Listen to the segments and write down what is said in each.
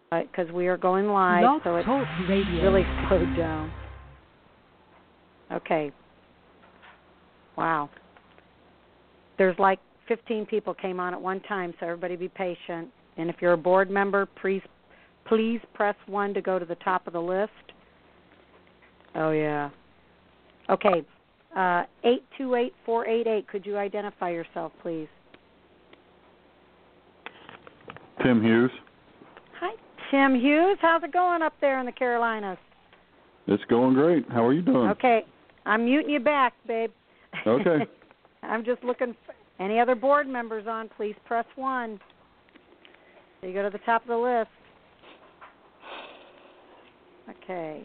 because we are going live, Blog so it's Talk Radio. really slowed down. Okay. Wow. There's like 15 people came on at one time, so everybody be patient. And if you're a board member, please press 1 to go to the top of the list. Oh, yeah. Okay. 828488, could you identify yourself, please? Tim Hughes. Hi, Tim Hughes. How's it going up there in the Carolinas? It's going great. How are you doing? Okay. I'm muting you back, babe. Okay. I'm just looking for any other board members on, please press 1. So you go to the top of the list. Okay.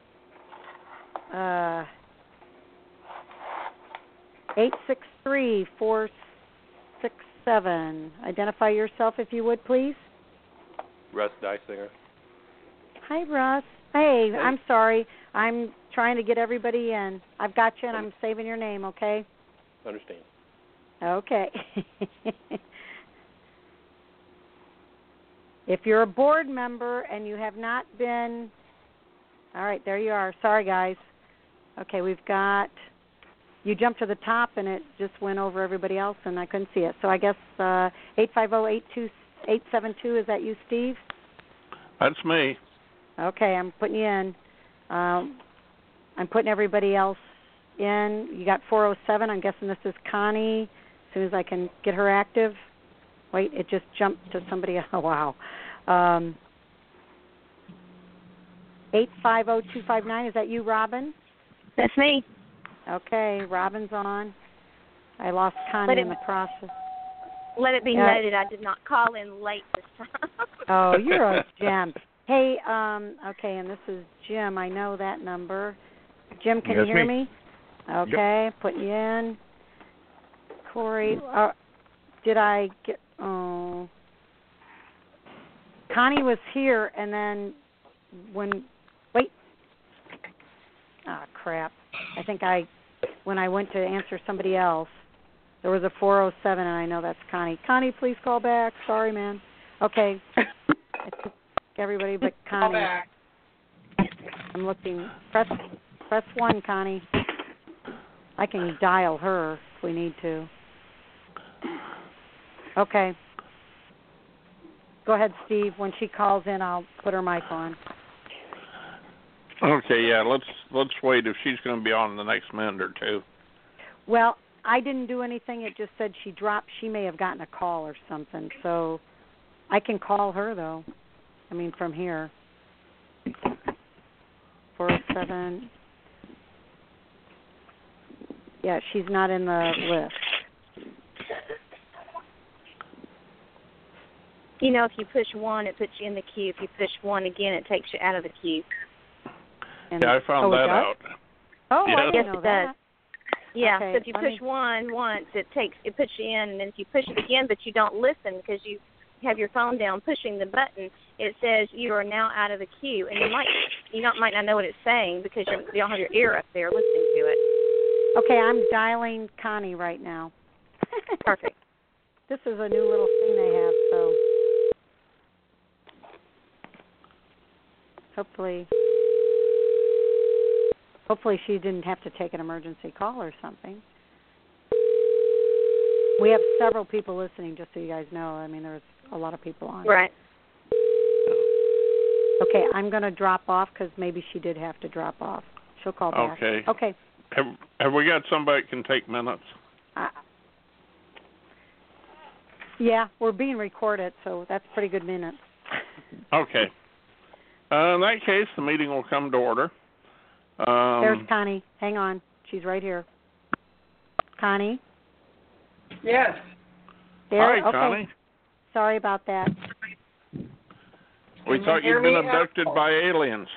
863467. Identify yourself if you would, please. Russ Dysinger. Hi, Russ. Hey, I'm sorry. I'm trying to get everybody in. I've got you, and I'm saving your name, okay? Understand. Okay. If you're a board member and you have not been... All right, there you are. Sorry, guys. Okay, we've got... You jumped to the top, and it just went over everybody else, and I couldn't see it. So I guess 850-82872, is that you, Steve? That's me. Okay, I'm putting you in. I'm putting everybody else in. You got 407. I'm guessing this is Connie. As soon as I can get her active. Wait, it just jumped to somebody else. Oh, wow. 850259, is that you, Robin? That's me. Okay, Robin's on. I lost Connie in the process. Let it be noted, I did not call in late this time. Oh, you're a gem. Hey, okay, and this is Jim. I know that number. Jim, can you hear me? Okay, yep. Put you in. Corey, did I get... Oh. Connie was here, and then when... Wait. Ah, crap. I think when I went to answer somebody else, there was a 407, and I know that's Connie. Connie, please call back. Sorry, man. Okay. I took everybody but Connie. Call back. I'm looking. Press 1, Connie. I can dial her if we need to. Okay. Go ahead, Steve. When she calls in, I'll put her mic on. Okay, yeah, let's wait if she's going to be on in the next minute or two. Well, I didn't do anything. It just said she dropped. She may have gotten a call or something. So I can call her, though. I mean, from here. 407. Yeah, she's not in the list. You know, if you push 1, it puts you in the queue. If you push 1 again, it takes you out of the queue. And yeah, I found that out. Oh, yeah. I didn't know it that. does. Yeah, Okay, so if you push 1 once, it puts you in, and then if you push it again, but you don't listen because you have your phone down pushing the button, it says you are now out of the queue, and you might not know what it's saying because you don't have your ear up there listening to it. Okay, I'm dialing Connie right now. Perfect. This is a new little thing they have, so hopefully she didn't have to take an emergency call or something. We have several people listening, just so you guys know. I mean, there's a lot of people on. Right. Okay, I'm going to drop off because maybe she did have to drop off. She'll call back. Okay. Have we got somebody that can take minutes? Yeah, we're being recorded, so that's pretty good minutes. Okay. In that case, the meeting will come to order. There's Connie. Hang on. She's right here. Connie? Yes. There? Hi, okay. Connie. Sorry about that. We thought you'd been abducted by aliens.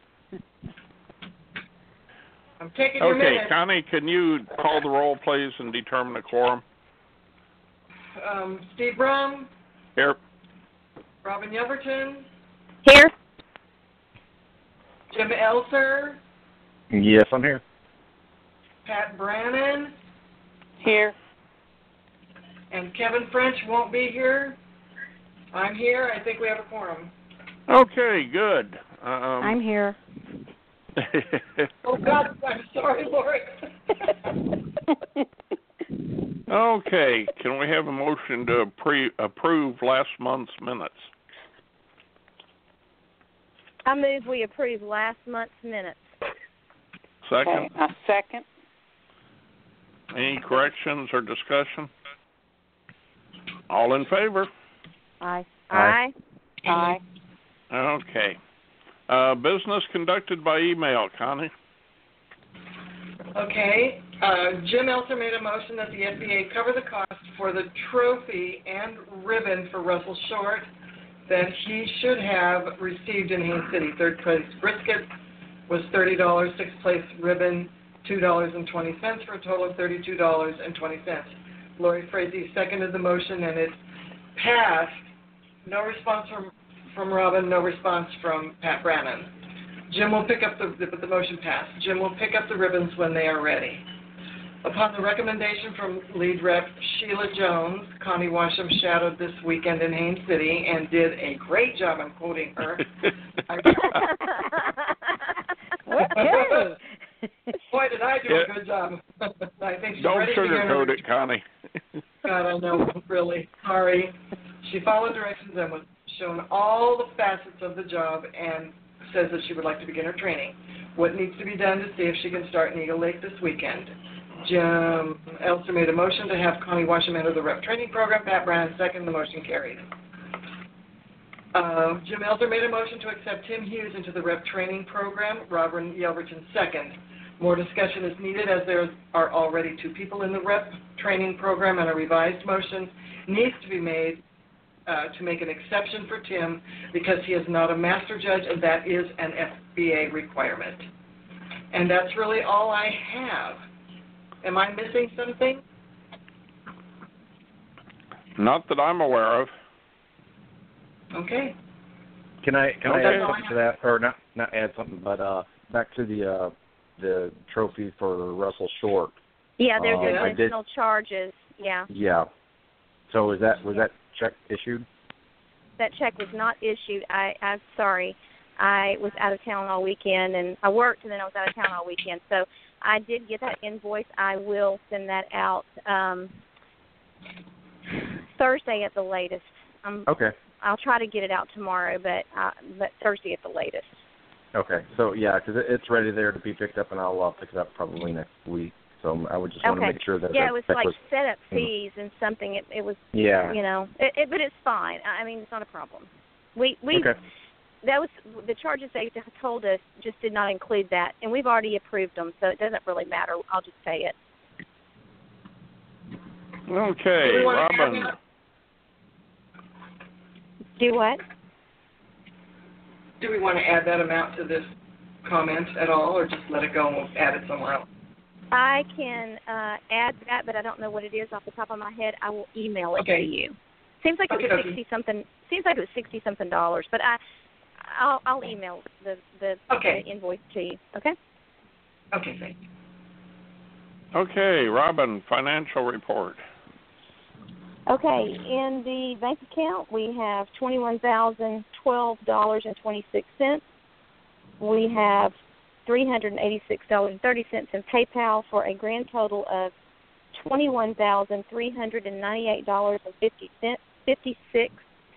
I'm taking your minutes. Okay, Connie, can you call the roll, please, and determine the quorum? Steve Brum. Here. Robin Yelverton. Here. Jim Elser. Yes, I'm here. Pat Brannon. Here. And Kevin French won't be here. I'm here. I think we have a quorum. Okay, good. I'm here. Oh, God, I'm sorry, Lori. Okay, can we have a motion to approve last month's minutes? I move we approve last month's minutes. Second? Okay, a second. Any corrections or discussion? All in favor? Aye. Aye. Aye. Okay. Business conducted by email, Connie. Okay, Jim Elser made a motion that the FBA cover the cost for the trophy and ribbon for Russell Short that he should have received in Haines City. Third place brisket was $30, sixth place ribbon $2.20 for a total of $32.20. Lori Frazee seconded the motion and it passed. No response from Robin, no response from Pat Brannon. Jim will pick up the motion passed. Jim will pick up the ribbons when they are ready. Upon the recommendation from lead rep Sheila Jones, Connie Washam shadowed this weekend in Haines City and did a great job. I'm quoting her. Okay. Boy, did I do a good job. I think she's Don't ready to begin her. sugarcoat it, Connie. God, I know, really. Sorry. She followed directions and was shown all the facets of the job and says that she would like to begin her training. What needs to be done to see if she can start in Eagle Lake this weekend? Jim Elster made a motion to have Connie Washam enter the rep training program. Pat Brown second. The motion carried. Jim Elser made a motion to accept Tim Hughes into the rep training program. Robin Yelverton second. More discussion is needed as there are already 2 people in the rep training program, and a revised motion needs to be made to make an exception for Tim because he is not a master judge, and that is an FBA requirement. And that's really all I have. Am I missing something? Not that I'm aware of. Okay. Can I Okay. add something to that, or not add something, but back to the trophy for Russell Short. Yeah, there's I did- additional charges. Yeah. Yeah. So was that check issued? That check was not issued. I'm sorry. I was out of town all weekend, and I worked, and then I was out of town all weekend. So I did get that invoice. I will send that out Thursday at the latest. Okay. I'll try to get it out tomorrow, but Thursday at the latest. Okay. So yeah, because it's ready there to be picked up, and I'll pick it up probably next week. So I would just want to make sure that it was check like was setup fees and something. It was yeah. you know, but it's fine. I mean, it's not a problem. We Okay. That was the charges they told us just did not include that, and we've already approved them, so it doesn't really matter. I'll just say it. Okay, Do we want to add Robin. that? Do what? Do we want to add that amount to this comment at all, or just let it go and we'll add it somewhere else? I can add that, but I don't know what it is off the top of my head. I will email it Okay. to you. Seems like it was Okay. 60 something. Seems like it was $60-something, but I'll email the Okay. invoice to you. Okay. Okay, thank you. Okay, Robin, financial report. Okay, in the bank account we have $21,012.26. We have $386.30 in PayPal for a grand total of $21,398.56.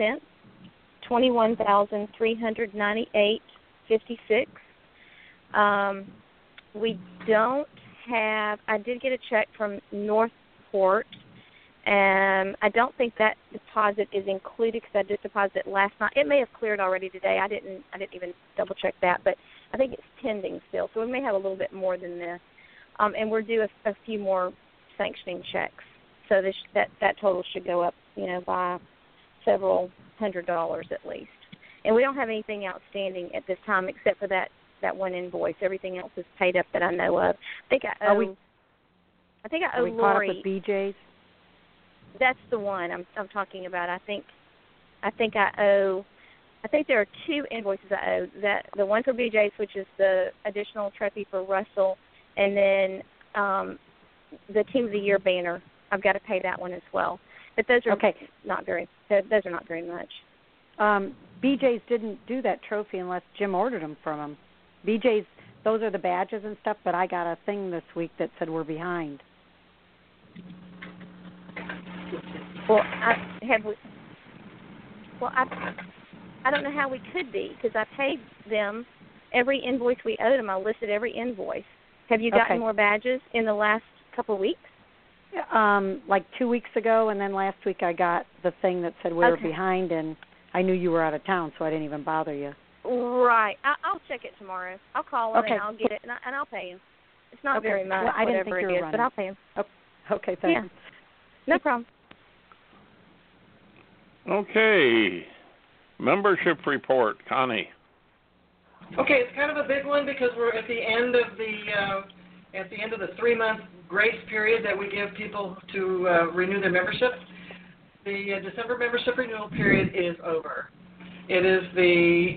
$21,398.56. We don't have. I did get a check from Northport. I don't think that deposit is included because I did deposit it last night. It may have cleared already today. I didn't even double check that, but I think it's pending still. So we may have a little bit more than this. And we're due a few more sanctioning checks. So that total should go up, by several $100s at least. And we don't have anything outstanding at this time except for that one invoice. Everything else is paid up that I know of. I think I owe Are we caught up Lori. with BJ's? That's the one I'm talking about. I think I owe. I think there are 2 invoices I owe. That the one for BJ's, which is the additional trophy for Russell, and then the Team of the Year banner. I've got to pay that one as well. But those are Okay. not very. Those are not very much. BJ's didn't do that trophy unless Jim ordered them from him. BJ's, those are the badges and stuff, but I got a thing this week that said we're behind. Well, I don't know how we could be because I paid them every invoice we owed them. I listed every invoice. Have you gotten more badges in the last couple of weeks? Like 2 weeks ago, and then last week I got the thing that said we were behind, and I knew you were out of town, so I didn't even bother you. Right. I'll check it tomorrow. I'll call him and I'll get it, and I'll pay him. It's not very much, well, I didn't whatever think it you is, were but I'll pay him. Okay, thanks. Yeah. No problem. Okay. Membership report, Connie. Okay, it's kind of a big one because we're at the end of the 3-month grace period that we give people to renew their membership. The December membership renewal period is over. It is the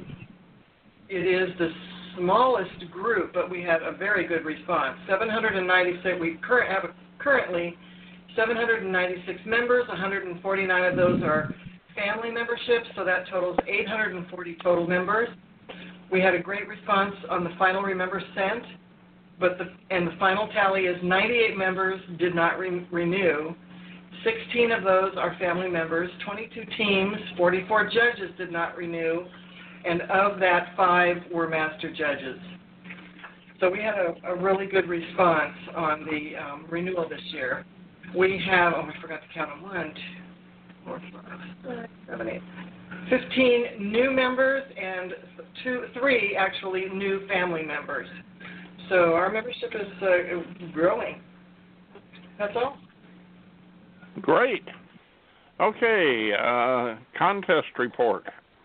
smallest group, but we had a very good response. 796. We have currently 796 members. 149 of those are family memberships, so that totals 840 total members. We had a great response on the final Remember Sent, the final tally is 98 members did not renew. 16 of those are family members, 22 teams, 44 judges did not renew, and of that, 5 were master judges. So we had a really good response on the renewal this year. We have, we forgot to count them, 1, 2, 4, 5, 6, 7, 8, 15 new members and 3 actually new family members. So our membership is growing. That's all. Great. Okay, contest report.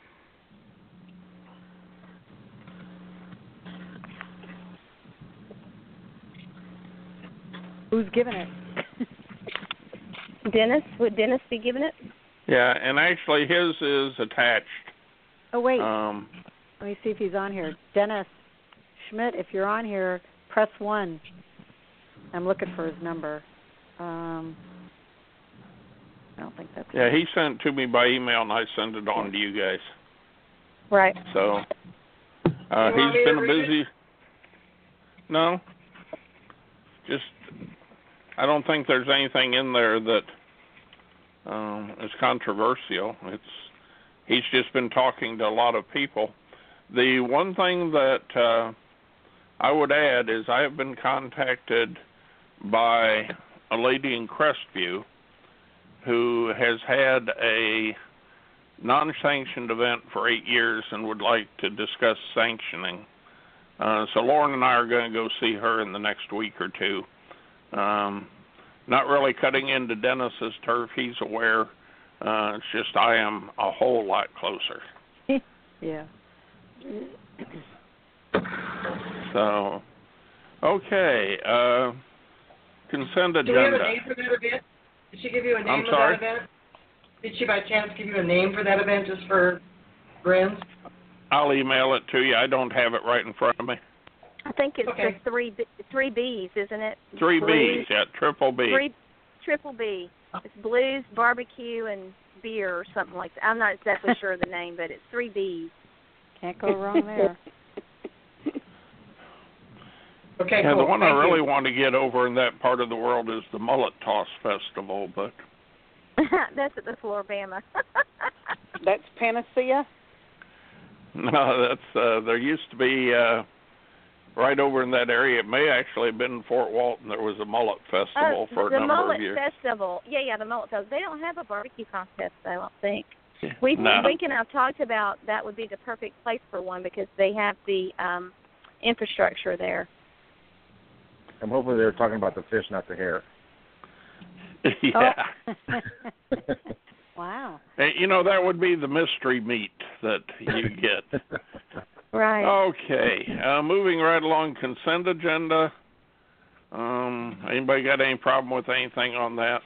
Who's giving it? Dennis? Would Dennis be giving it? Yeah, and actually his is attached. Oh, wait. Let me see if he's on here. Dennis Schmidt, if you're on here, press 1. I'm looking for his number. I don't think that's Yeah, he sent it to me by email, and I sent it on to you guys. Right. So, he's been a busy... No. Just, I don't think there's anything in there that is controversial. He's just been talking to a lot of people. The one thing that I would add is I have been contacted by a lady in Crestview who has had a non-sanctioned event for 8 years and would like to discuss sanctioning. So Lauren and I are going to go see her in the next week or two. Not really cutting into Dennis's turf. He's aware. It's just I am a whole lot closer. Yeah. So, okay. Consent agenda. Do we have a name for that event? Did she give you a name I'm of sorry? that event? Did she by chance give you a name for that event just for grins? I'll email it to you. I don't have it right in front of me. I think it's Okay. the three B's, isn't it? 3 Blues, B's, yeah, triple B. Triple B. It's blues, barbecue, and beer or something like that. I'm not exactly sure of the name, but it's 3 B's. Can't go wrong there. Okay, Yeah, cool. the one I Thank really you. want to get over in that part of the world is the Mullet Toss Festival, but That's at the Floribama. That's Panacea? no, that's there used to be right over in that area. It may actually have been in Fort Walton. There was a mullet festival for a number of years. The Mullet Festival. Yeah, the Mullet Festival. They don't have a barbecue contest, I don't think. No. Wink and I've talked about that would be the perfect place for one because they have the infrastructure there. I'm hoping they were talking about the fish, not the hair. Yeah. Oh. Wow. You know, that would be the mystery meat that you get. Right. Okay. Moving right along, consent agenda. Anybody got any problem with anything on that?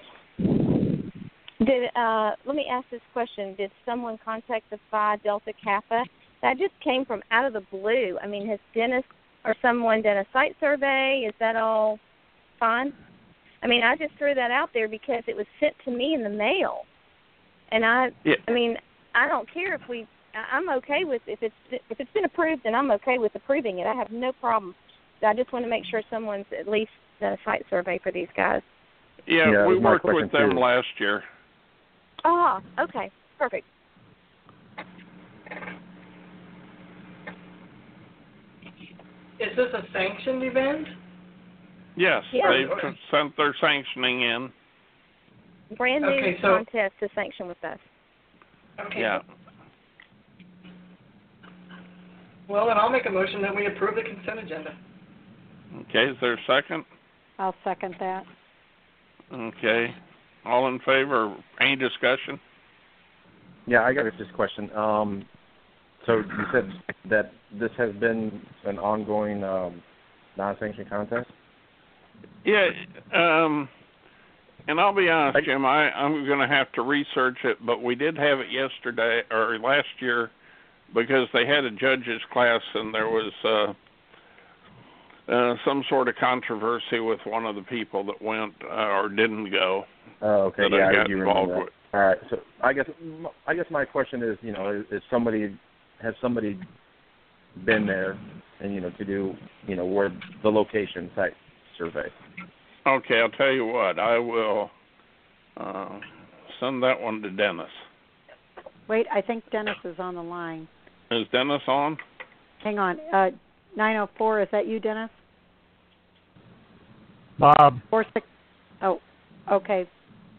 Let me ask this question. Did someone contact the Phi Delta Kappa? That just came from out of the blue. I mean, has Dennis or someone done a site survey? Is that all fine? I mean, I just threw that out there because it was sent to me in the mail. And I mean, I don't care if I'm okay with if it's been approved, then I'm okay with approving it. I have no problem. I just want to make sure someone's at least done a site survey for these guys. Yeah, we worked with them last year. Oh, okay, perfect. Is this a sanctioned event? Yes, Yeah. they've sent their sanctioning in. Brand new Okay, so- contest to sanction with us. Okay. Yeah. Well, then I'll make a motion that we approve the consent agenda. Okay, is there a second? I'll second that. Okay. All in favor? Any discussion? Yeah, I got just a question. So you said that this has been an ongoing non-sanctioned contest? Yeah, and I'll be honest, Jim, I'm going to have to research it, but we did have it yesterday or last year because they had a judges class and there was some sort of controversy with one of the people that went or didn't go. Oh, okay. That Yeah, I I got do involved remember with. that. All right. So I guess my question is, has somebody been there and to do where the location site survey? Okay, I'll tell you what. I will send that one to Dennis. Wait, I think Dennis is on the line. Is Dennis on? Hang on. 904, is that you, Dennis? Bob. 46. Oh, okay.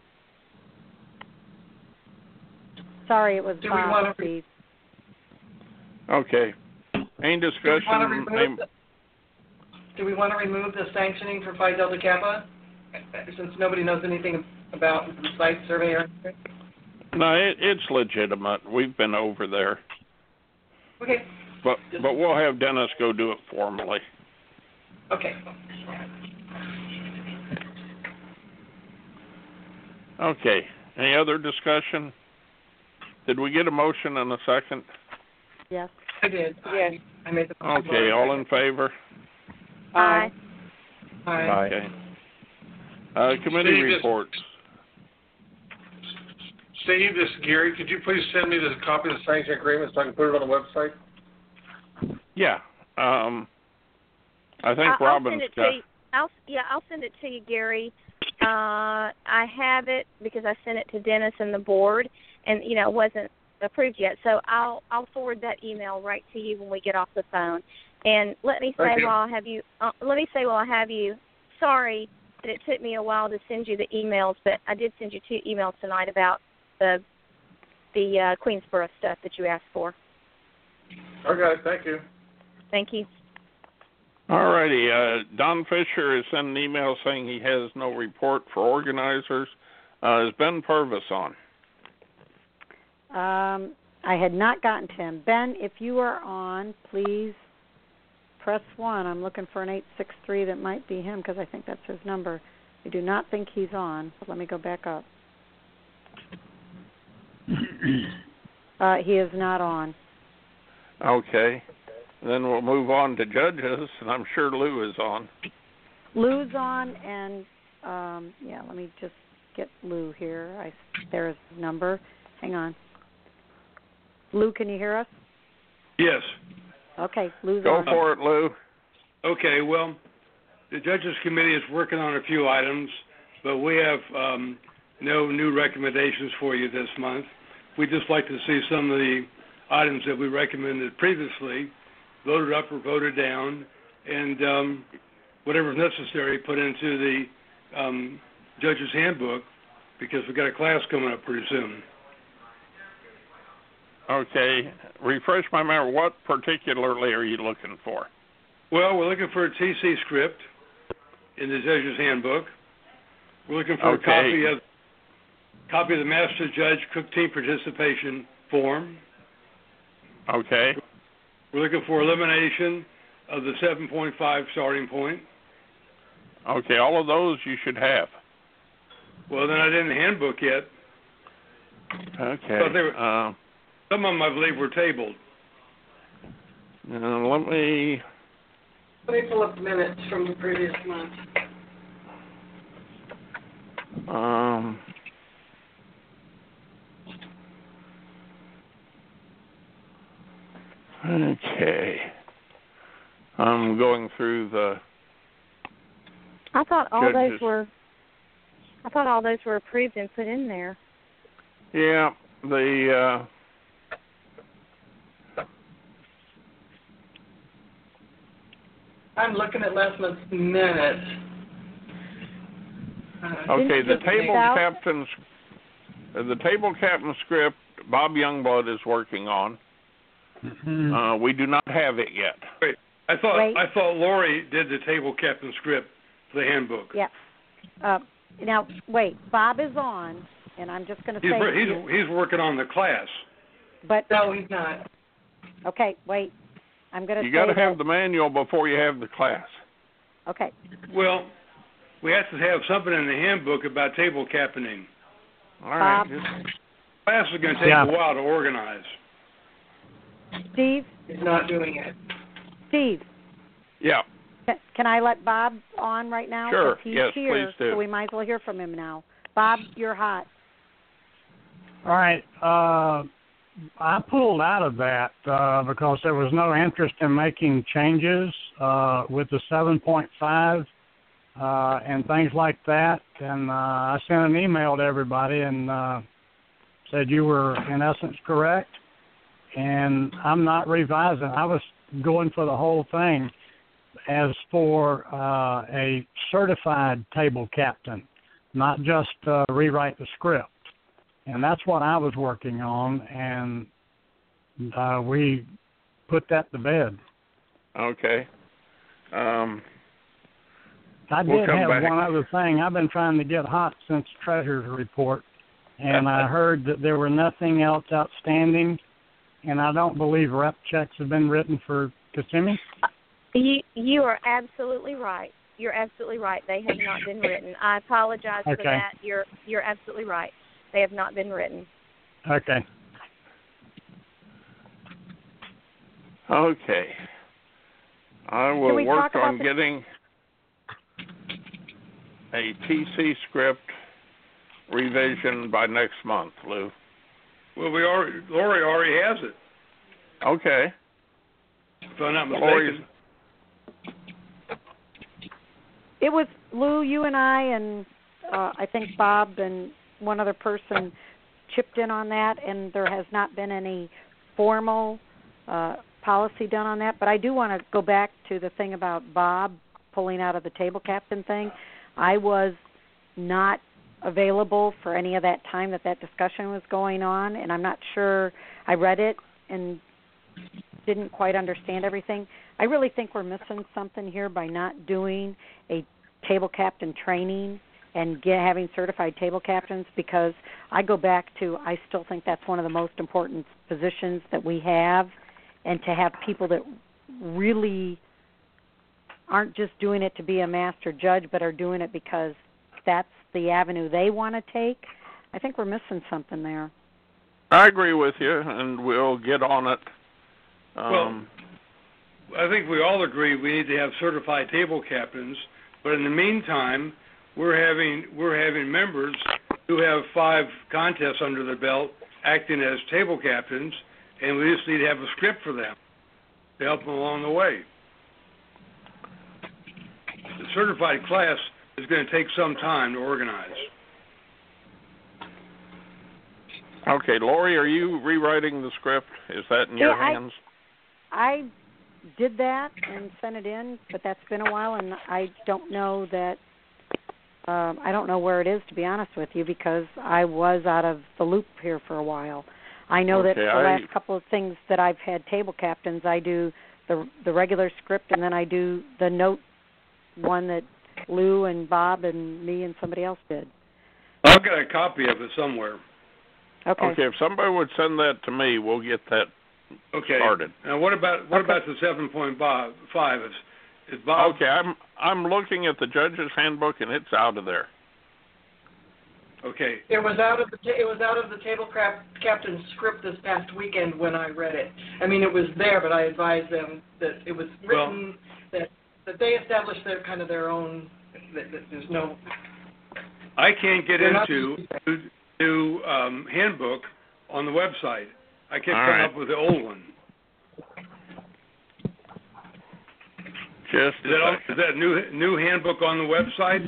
Sorry, it was Do we Bob. want to Steve. Okay. Any discussion? Do we want to remove the sanctioning for Phi Delta Kappa, since nobody knows anything about the site survey or anything? No, it's legitimate. We've been over there. Okay. But we'll have Dennis go do it formally. Okay. Okay. Any other discussion? Did we get a motion and a second? Yes. I did. Yes. I made the motion. Okay, all in favor? Aye. Aye. Okay. Committee Steve, reports. Steve, this is Gary. Could you please send me the copy of the sanction agreement so I can put it on the website? Yeah. I think I'll Robin's send it got. to you. I'll send it to you, Gary. I have it because I sent it to Dennis and the board, and it wasn't approved yet. So I'll forward that email right to you when we get off the phone. And let me say while I have you, sorry that it took me a while to send you the emails, but I did send you 2 emails tonight about the Queensboro stuff that you asked for. Okay, thank you. Thank you. All righty. Don Fisher has sent an email saying he has no report for organizers. Is Ben Purvis on? I had not gotten to him. Ben, if you are on, please press 1. I'm looking for an 863 that might be him because I think that's his number. I do not think he's on. Let me go back up. He is not on. Okay. Then we'll move on to judges, and I'm sure Lou is on. Lou's on, and let me just get Lou here. There's his number. Hang on. Lou, can you hear us? Yes. Okay, Lou's Go on. Go for it, Lou. Okay, well, the Judges Committee is working on a few items, but we have no new recommendations for you this month. We'd just like to see some of the items that we recommended previously voted up or voted down, and whatever's necessary put into the Judges Handbook, because we've got a class coming up pretty soon. Okay. Refresh my memory. What particularly are you looking for? Well, we're looking for a TC script in the Judges Handbook. We're looking for a copy of the Master Judge Cook Team Participation Form. Okay. We're looking for elimination of the 7.5 starting point. Okay, all of those you should have. Well, then I didn't handbook yet. Okay. Some of them, I believe, were tabled. Let me pull up minutes from the previous month. Okay. I'm going through the I thought all judges. those were approved and put in there. Yeah, I'm looking at last month's minutes. okay, the Didn't you table out? captain script Bob Youngblood is working on. We do not have it yet. Wait, I thought Lori did the table captain script for the handbook. Yeah. Now, wait. Bob is on, and I'm just going to say He's working on the class. But no, he's not. Okay, wait. I'm going to say You got to have the manual before you have the class. Okay. Well, we have to have something in the handbook about table captaining. All right. Bob. Class is going to take a while to organize. Steve? He's not doing it. Steve? Yeah. Can I let Bob on right now? Sure. 'Cause he's Yes, here, please do. so we might as well hear from him now. Bob, you're hot. All right. I pulled out of that because there was no interest in making changes with the 7.5 and things like that. And I sent an email to everybody and said you were, in essence, correct. And I'm not revising. I was going for the whole thing as for a certified table captain, not just rewrite the script. And that's what I was working on, and we put that to bed. Okay. I We'll did come have back. one other thing. I've been trying to get hot since Treasurer's report, and I heard that there were nothing else outstanding, and I don't believe rep checks have been written for Kissimmee. You are absolutely right. You're absolutely right. They have not been written. I apologize for that. You're absolutely right. They have not been written. Okay. Okay. I will we work talk about on getting a TC script revision by next month, Lou. Well, Lori already has it. Okay. If I'm not Lori's, mistaken. It was Lou, you and I, and I think Bob and one other person chipped in on that, and there has not been any formal policy done on that. But I do want to go back to the thing about Bob pulling out of the table captain thing. I was not available for any of that time that discussion was going on, and I'm not sure. I read it and didn't quite understand everything. I really think we're missing something here by not doing a table captain training and having certified table captains, because I go back to, I still think that's one of the most important positions that we have, and to have people that really aren't just doing it to be a master judge, but are doing it because that's the avenue they want to take. I think we're missing something there. I agree with you, and we'll get on it. Well, I think we all agree we need to have certified table captains, but in the meantime, we're having members who have 5 contests under their belt acting as table captains, and we just need to have a script for them to help them along the way. The certified class is going to take some time to organize. Okay, Lori, are you rewriting the script? Is that in your hands? I did that and sent it in, but that's been a while, and I don't know that. I don't know where it is, to be honest with you, because I was out of the loop here for a while. I know that the last couple of things that I've had table captains, I do the regular script, and then I do the note one that Lou and Bob and me and somebody else did. I've got a copy of it somewhere. Okay. Okay, if somebody would send that to me, we'll get that started. Now, what about the 7.5? Is Bob? Okay, I'm looking at the judge's handbook, and it's out of there. Okay. It was out of the table captain script this past weekend when I read it. I mean, it was there, but I advised them that it was written that they established their own. That there's no. I can't get into the new handbook on the website. I kept coming up with the old one. Just Is that new handbook on the website?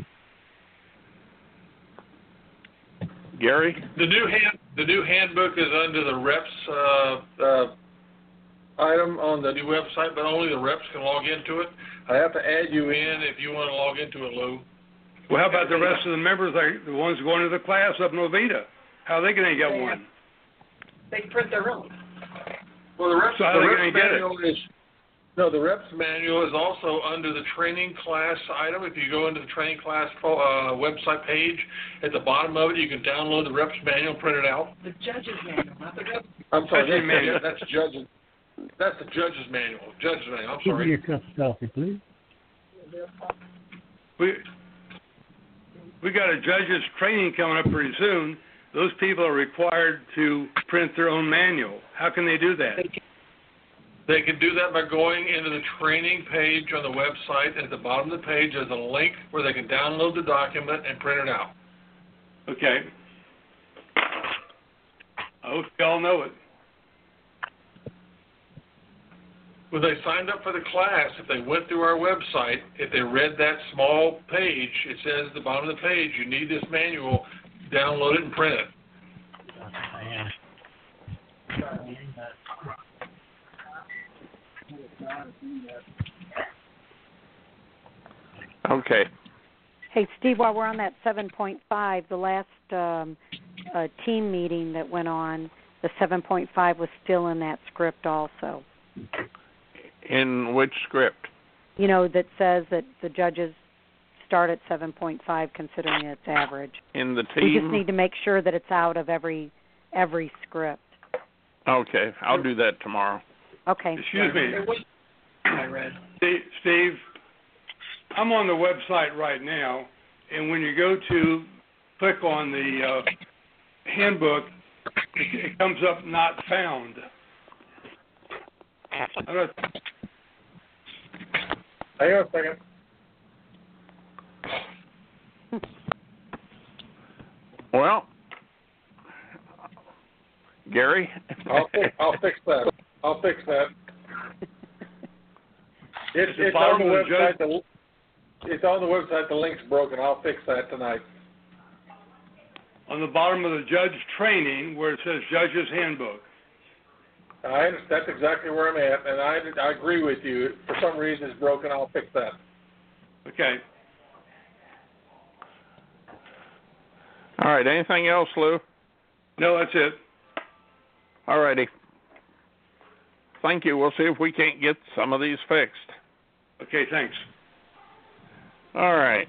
Gary? The new handbook is under the reps item on the new website, but only the reps can log into it. I have to add you in if you want to log into it, Lou. Well, how about the rest of the members, like the ones going to the class up in Oviedo? How are they going to get one? They print their own. Well, the reps, So how are they going to get it? The reps manual is also under the training class item. If you go into the training class website page, at the bottom of it, you can download the reps manual, print it out. The judge's manual, not the reps. I'm sorry, that's judges. That's the judge's manual. Judge's manual. I'm sorry. Give me your cup of coffee, please. We got a judge's training coming up pretty soon. Those people are required to print their own manual. How can they do that? They can do that by going into the training page on the website. At the bottom of the page, there's a link where they can download the document and print it out. Okay. I hope y'all know it. When they signed up for the class, if they went through our website, if they read that small page, it says at the bottom of the page, you need this manual, download it and print it. Okay. Hey, Steve, while we're on that 7.5, the last team meeting that went on, the 7.5 was still in that script also. In which script? You know, that says that the judges start at 7.5 considering its average. In the team? We just need to make sure that it's out of every script. Okay, I'll do that tomorrow. Okay. Excuse me. I read. Steve, I'm on the website right now, and when you go to click on the handbook, it comes up not found. Hang on a second. Well, Gary? I'll fix that. It's bottom on the of the website. It's on the website. The link's broken. I'll fix that tonight. On the bottom of the judge training where it says Judge's Handbook. That's exactly where I'm at, and I agree with you. For some reason it's broken. I'll fix that. Okay. All right, anything else, Lou? No, that's it. All righty. Thank you. We'll see if we can't get some of these fixed. Okay, thanks. All right.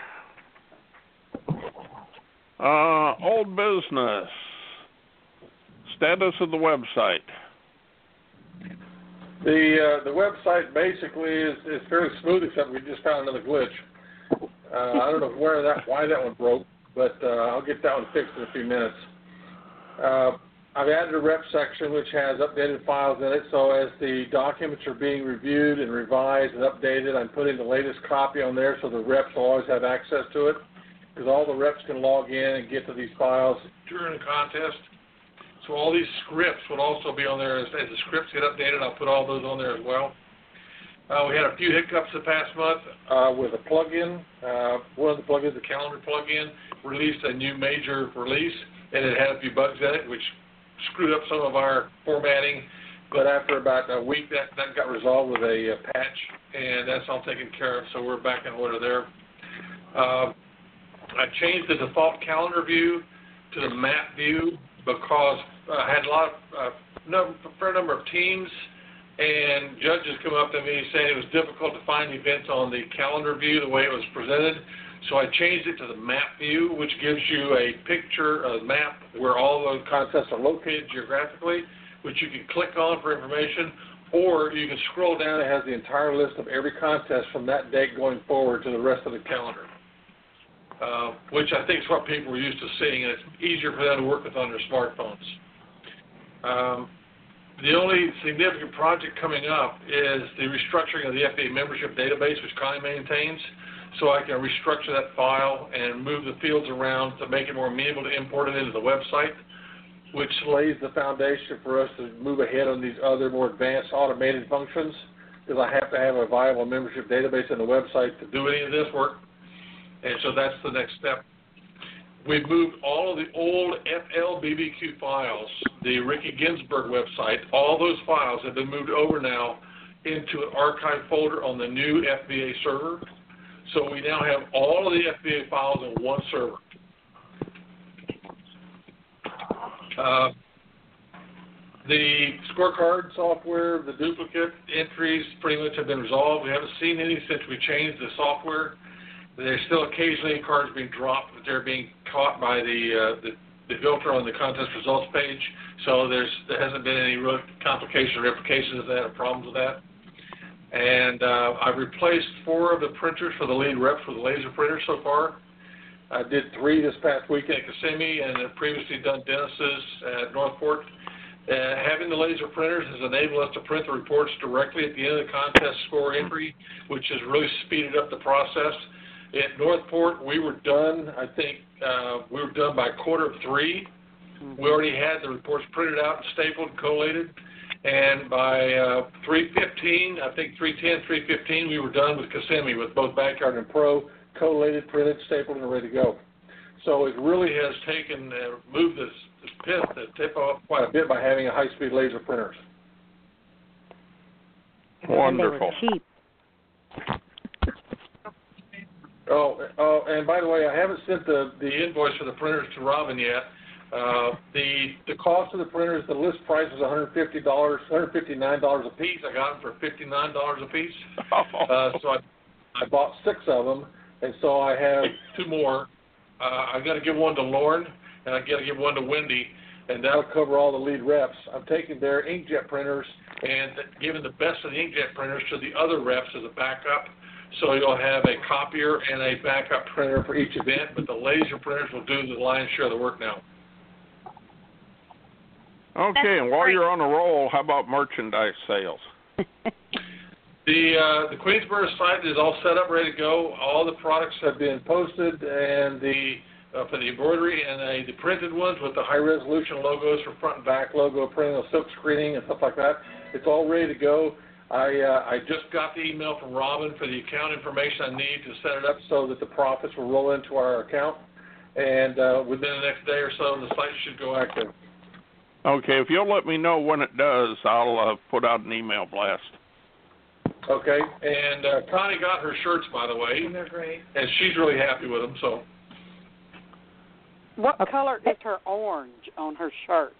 Old business. Status of the website. The website basically is fairly smooth, except we just found another glitch. I don't know why that one broke, but I'll get that one fixed in a few minutes. I've added a rep section which has updated files in it, so as the documents are being reviewed and revised and updated, I'm putting the latest copy on there so the reps will always have access to it, because all the reps can log in and get to these files during the contest. So all these scripts will also be on there. As the scripts get updated, I'll put all those on there as well. We had a few hiccups the past month with a plugin. One of the plugins, the calendar plugin, released a new major release, and it had a few bugs in it, which screwed up some of our formatting. But after about a week, that got resolved with a patch, and that's all taken care of, so we're back in order there. I changed the default calendar view to the map view because I had a fair number of teams and judges come up to me saying it was difficult to find events on the calendar view the way it was presented. So I changed it to the map view, which gives you a picture, a map where all the contests are located geographically, which you can click on for information, or you can scroll down. It has the entire list of every contest from that date going forward to the rest of the calendar, which I think is what people were used to seeing, and it's easier for them to work with on their smartphones. The only significant project coming up is the restructuring of the FBA membership database, which Connie maintains, so I can restructure that file and move the fields around to make it more amenable to import it into the website, which lays the foundation for us to move ahead on these other more advanced automated functions. is I have to have a viable membership database on the website to do any of this work. And so that's the next step. We've moved all of the old FLBBQ files, the Ricky Ginsburg website, all those files have been moved over now into an archive folder on the new FBA server. So we now have all of the FBA files in one server. The scorecard software, the duplicate entries pretty much have been resolved. We haven't seen any since we changed the software. There's still occasionally cards being dropped, but they're being caught by the filter on the contest results page. So there hasn't been any real complications or implications of that or problems with that. And I've replaced 4 of the printers for the lead reps with laser printers so far. I did 3 this past weekend at Kissimmee and had previously done Dennis's at Northport. Having the laser printers has enabled us to print the reports directly at the end of the contest score entry, which has really speeded up the process. At Northport, we were done, I think, we were done by 2:45. We already had the reports printed out and stapled and collated. And by 3:15, I think 3:10, 3:15, we were done with Kissimmee with both Backyard and Pro, collated, printed, stapled, and ready to go. So it really has taken, moved the tip off quite a bit by having a high-speed laser printers. Wonderful. And they were cheap. Oh, and by the way, I haven't sent the invoice for the printers to Robin yet. The cost of the printers, the list price is $159 a piece. I got them for $59 a piece. So I bought 6 of them, and so I have 2 more. I got to give one to Lauren, and I got to give one to Wendy, and that'll cover all the lead reps. I'm taking their inkjet printers and giving the best of the inkjet printers to the other reps as a backup. So you'll have a copier and a backup printer for each event, but the laser printers will do the lion's share of the work now. Okay, and while you're on the roll, how about merchandise sales? The Queensboro site is all set up, ready to go. All the products have been posted, and for the embroidery and the printed ones with the high-resolution logos for front and back logo printing, silk screening, and stuff like that. It's all ready to go. I just got the email from Robin for the account information I need to set it up so that the profits will roll into our account. And within the next day or so, the site should go active. Okay, if you'll let me know when it does, I'll put out an email blast. Okay, and Connie got her shirts, by the way. And they're great. And she's really happy with them, so. What color is her orange on her shirt?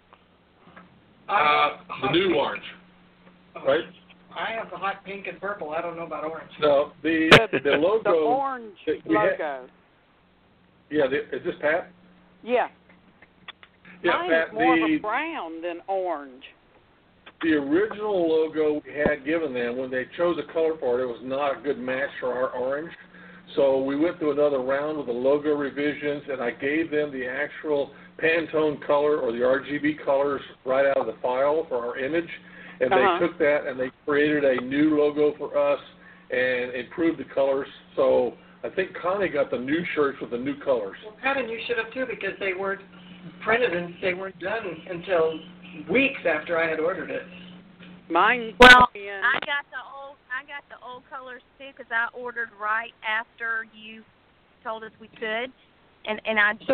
The new orange, right? I have the hot pink and purple. I don't know about orange. No, the logo. The orange logo. Is this Pat? Yeah. Yeah, Mine Pat, is more of a brown than orange. The original logo we had given them, when they chose a color for it, it was not a good match for our orange. So we went through another round with the logo revisions, and I gave them the actual Pantone color or the RGB colors right out of the file for our image. And they took that and they created a new logo for us and improved the colors. So I think Connie got the new shirts with the new colors. Well, Pat, and you should have too, because they weren't printed and they weren't done until weeks after I had ordered it. Mine. Well, I got the old colors too because I ordered right after you told us we could, and I just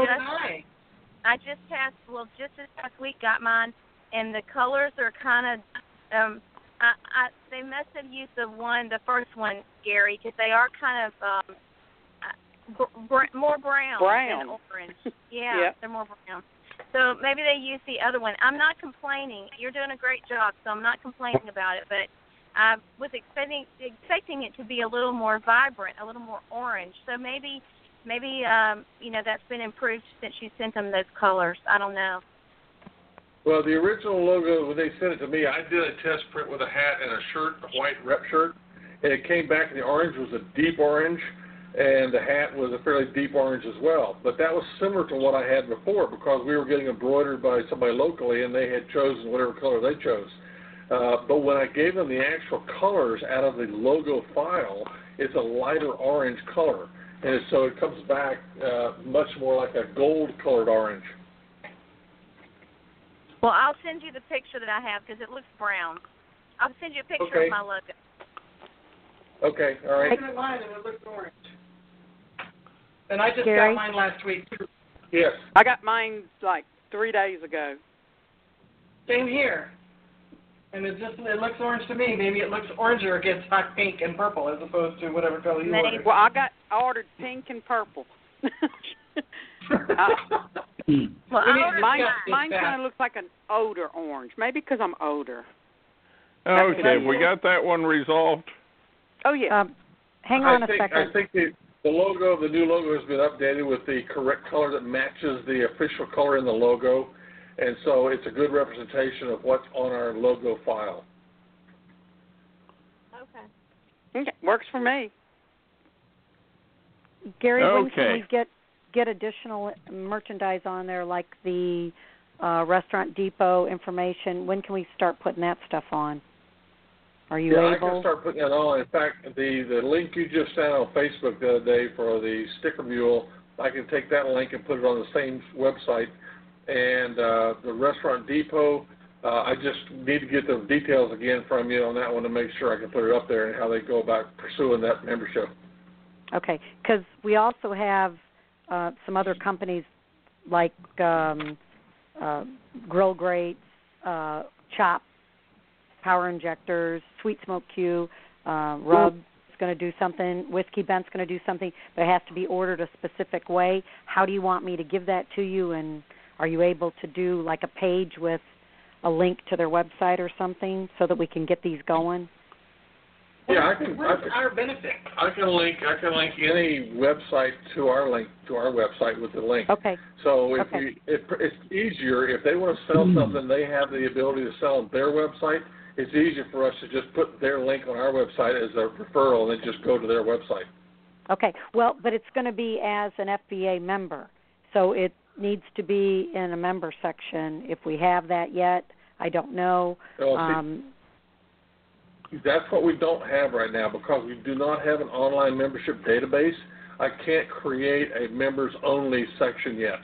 this past week got mine, and the colors are kind of they must have used the first one, Gary, because they are kind of more brown than orange. Yeah, yep. They're more brown. So maybe they used the other one. I'm not complaining. You're doing a great job, so I'm not complaining about it. But I was expecting it to be a little more vibrant, a little more orange. So maybe that's been improved since you sent them those colors. I don't know. Well, the original logo, when they sent it to me, I did a test print with a hat and a shirt, a white rep shirt, and it came back and the orange was a deep orange, and the hat was a fairly deep orange as well. But that was similar to what I had before because we were getting embroidered by somebody locally, and they had chosen whatever color they chose. But when I gave them the actual colors out of the logo file, it's a lighter orange color, and so it comes back much more like a gold-colored orange. Well, I'll send you the picture that I have because it looks brown. I'll send you a picture Okay. of my logo. Okay, all right. Look at mine and it looks orange. And I just Gary? got mine last week too. Yes. I got mine like 3 days ago. Same here. And it looks orange to me. Maybe it looks oranger against hot pink and purple as opposed to whatever color you Maybe. ordered. Well, I ordered pink and purple. Well, I ordered Mine mine. kind of looks like an older orange. Maybe because I'm older. Okay, we got that one resolved. Oh yeah. Hang on I a think, second. I think the logo, the new logo has been updated with the correct color that matches the official color in the logo. And so it's a good representation of what's on our logo file. Okay, works for me. Gary, when can Okay. we get additional merchandise on there, like the Restaurant Depot information? When can we start putting that stuff on? Are you I able? can start putting that on. In fact, the link you just sent on Facebook the other day for the sticker mule, I can take that link and put it on the same website. And the Restaurant Depot, I just need to get the details again from you on that one to make sure I can put it up there and how they go about pursuing that membership. Okay, because we also have some other companies like Grill Grates, Chop, Power Injectors, Sweet Smoke Q, Rub is going to do something, Whiskey Bent's going to do something, but it has to be ordered a specific way. How do you want me to give that to you, and are you able to do like a page with a link to their website or something so that we can get these going? Yeah, I can. What's our benefit? I can link any website to our website with the link. Okay. So if Okay. it's easier if they want to sell something, they have the ability to sell on their website. It's easier for us to just put their link on our website as a referral and then just go to their website. Okay. Well, but it's going to be as an FBA member, so it needs to be in a member section. If we have that yet, I don't know. That's what we don't have right now because we do not have an online membership database. I can't create a members-only section yet.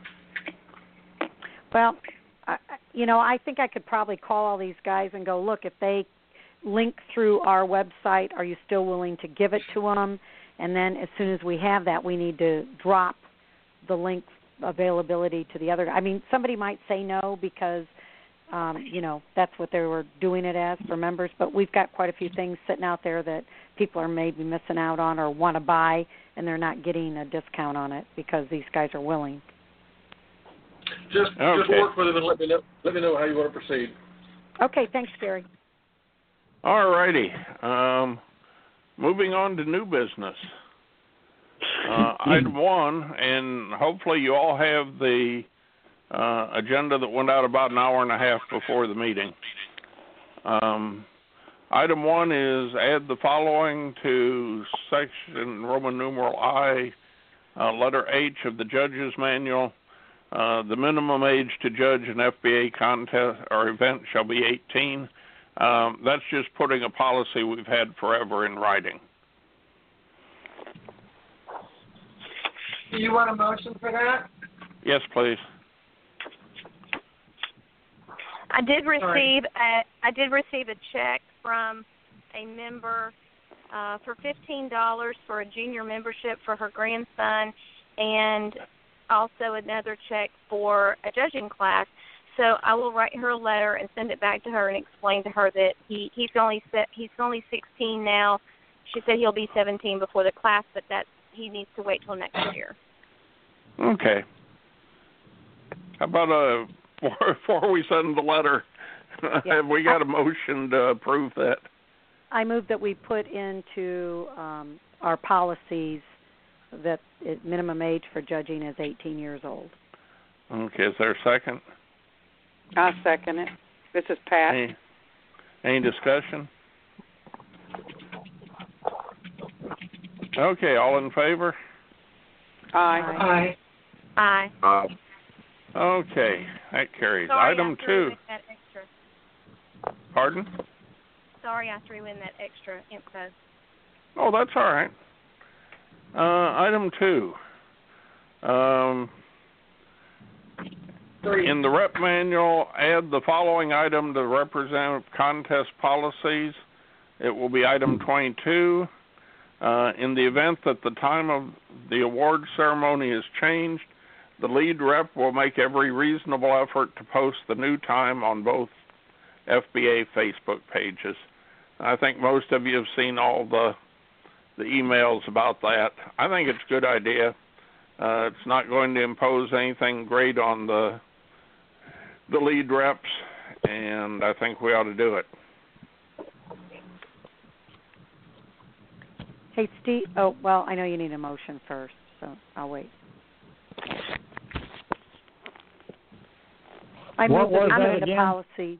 Well, I think I could probably call all these guys and go, look, if they link through our website, are you still willing to give it to them? And then as soon as we have that, we need to drop the link availability to the other. I mean, somebody might say no because, that's what they were doing it as for members. But we've got quite a few things sitting out there that people are maybe missing out on or want to buy, and they're not getting a discount on it because these guys are willing. Just work with it and let me know how you want to proceed. Okay, thanks, Gary. All righty. Moving on to new business. Item 1, and hopefully you all have the agenda that went out about an hour and a half before the meeting. Item 1 is add the following to section Roman numeral I, letter H of the Judge's Manual. The minimum age to judge an FBA contest or event shall be 18. That's just putting a policy we've had forever in writing. Do you want a motion for that? Yes, please. I did receive a check from a member for $15 for a junior membership for her grandson, and also another check for a judging class. So I will write her a letter and send it back to her and explain to her that he's only 16 now. She said he'll be 17 before the class, but that he needs to wait till next year. Okay. How about before we send the letter, have we got a motion to approve that? I move that we put into our policies that minimum age for judging is 18 years old. Okay, is there a second? I second it. This is Pat. Any discussion? Okay, all in favor? Aye. Aye. Okay, that carries. Sorry, Item I threw 2. in that extra. Pardon? Sorry, I threw in that extra info. Oh, that's all right. Item 2. 3. In the rep manual, add the following item to representative contest policies. It will be item 22. In the event that the time of the award ceremony is changed, the lead rep will make every reasonable effort to post the new time on both FBA Facebook pages. I think most of you have seen all the emails about that. I think it's a good idea. It's not going to impose anything great on the lead reps, and I think we ought to do it. Hey, Steve. Oh, well, I know you need a motion first, so I'll wait. I move the policy.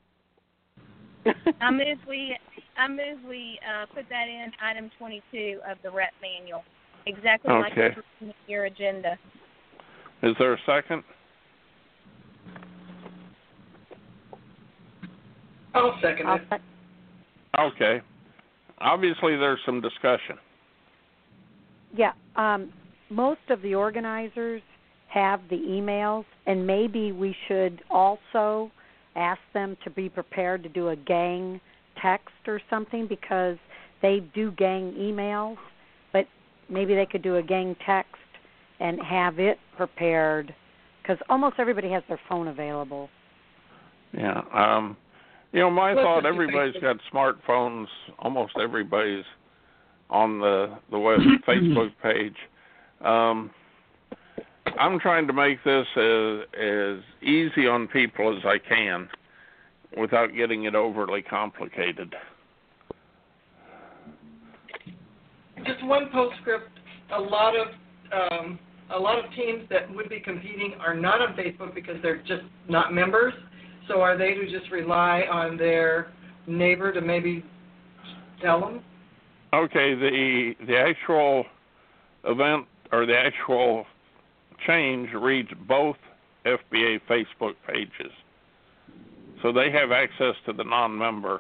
I move we put that in item 22 of the rep manual, exactly like it's in your agenda. Is there a second? I'll second it. Okay. Obviously, there's some discussion. Yeah. Most of the organizers have the emails, and maybe we should also ask them to be prepared to do a gang text or something, because they do gang emails, but maybe they could do a gang text and have it prepared, because almost everybody has their phone available. Yeah. My thought, everybody's got smartphones. Almost everybody's on the web Facebook page. I'm trying to make this as easy on people as I can without getting it overly complicated. Just one postscript. A lot of teams that would be competing are not on Facebook because they're just not members. So are they to just rely on their neighbor to maybe tell them? Okay, the actual event or the actual change reads both FBA Facebook pages. So they have access to the non-member.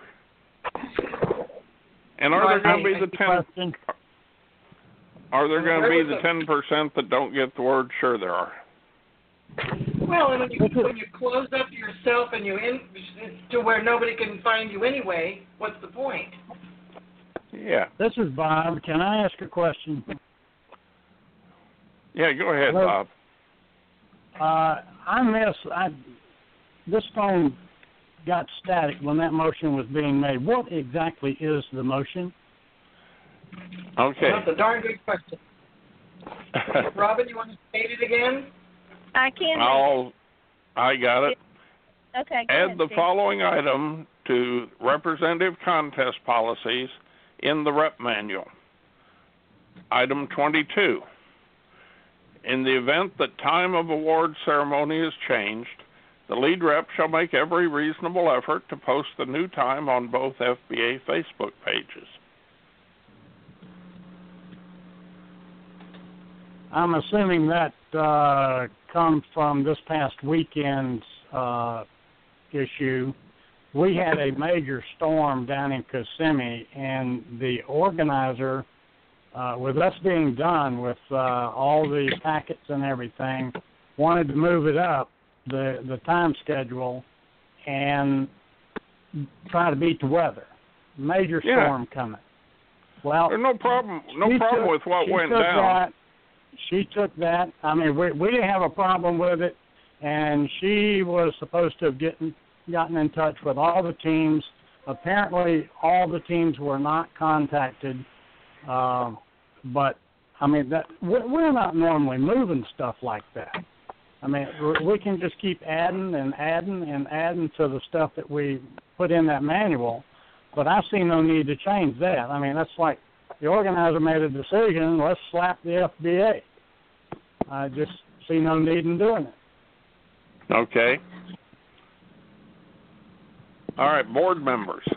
And are there going to be the 10? Are there going to be the 10% that don't get the word? Sure, there are. Well, and when you close up yourself and you to where nobody can find you anyway, what's the point? Yeah. This is Bob. Can I ask a question? Yeah, go ahead, Hello? Bob. This phone got static when that motion was being made. What exactly is the motion? Okay. That's a darn good question. Robin, you want to state it again? I can. I got it. Okay. Add the following item to representative contest policies in the rep manual. Item 22. In the event that time of award ceremony is changed, the lead rep shall make every reasonable effort to post the new time on both FBA Facebook pages. I'm assuming that comes from this past weekend's issue. We had a major storm down in Kissimmee, and the organizer, with us being done with all the packets and everything, wanted to move it up, the time schedule, and try to beat the weather. Major storm coming. Well, there's no problem with what went down. She took that. I mean, we didn't have a problem with it, and she was supposed to have gotten in touch with all the teams. Apparently, all the teams were not contacted, but I mean, we're not normally moving stuff like that. I mean, we can just keep adding and adding and adding to the stuff that we put in that manual, but I see no need to change that. I mean, that's like the organizer made a decision, let's slap the FBA. I just see no need in doing it. Okay. All right, board members.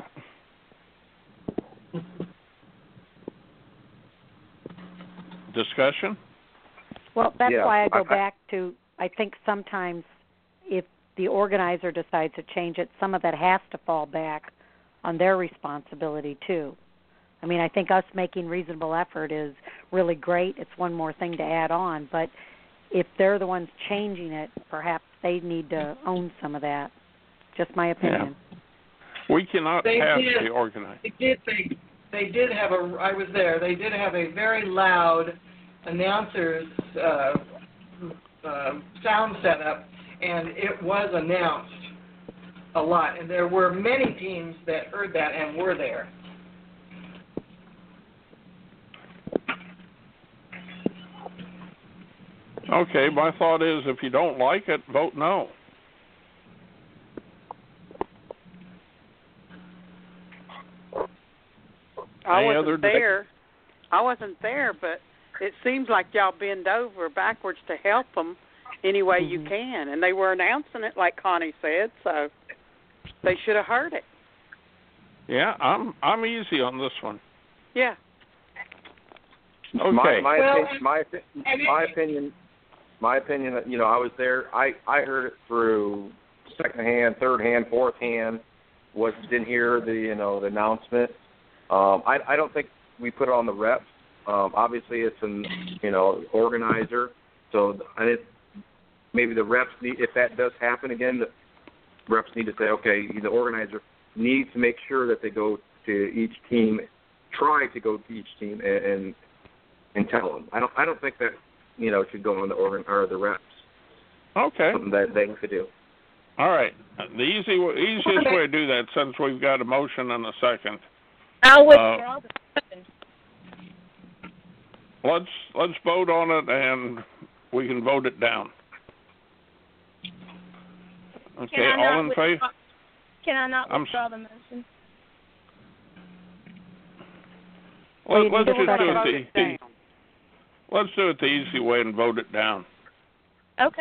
Discussion? Well, that's why I go back to, I think sometimes if the organizer decides to change it, some of that has to fall back on their responsibility too. I mean, I think us making reasonable effort is really great. It's one more thing to add on. But if they're the ones changing it, perhaps they need to own some of that. Just my opinion. Yeah. We cannot have the organized. They did have I was there. They did have a very loud announcers sound setup, and it was announced a lot. And there were many teams that heard that and were there. Okay, my thought is if you don't like it, vote no. I wasn't there, but it seems like y'all bend over backwards to help them any way you can, and they were announcing it like Connie said, so they should have heard it. Yeah, I'm easy on this one. Yeah. Okay. My opinion. You know, I was there. I heard it through second hand, third hand, fourth hand. Didn't hear the the announcement. I don't think we put it on the reps. Obviously, it's an organizer. So maybe the reps need, if that does happen again, the reps need to say, okay, the organizer needs to make sure that they go to each team, try to go to each team and tell them. I don't think that should go on the reps. Okay. Something that they could do. All right. The easiest way to do that, since we've got a motion and a second. I'll withdraw the motion. Let's vote on it, and we can vote it down. Okay, all in favor? Can I not withdraw the motion? Let's do it the easy way and vote it down. Okay.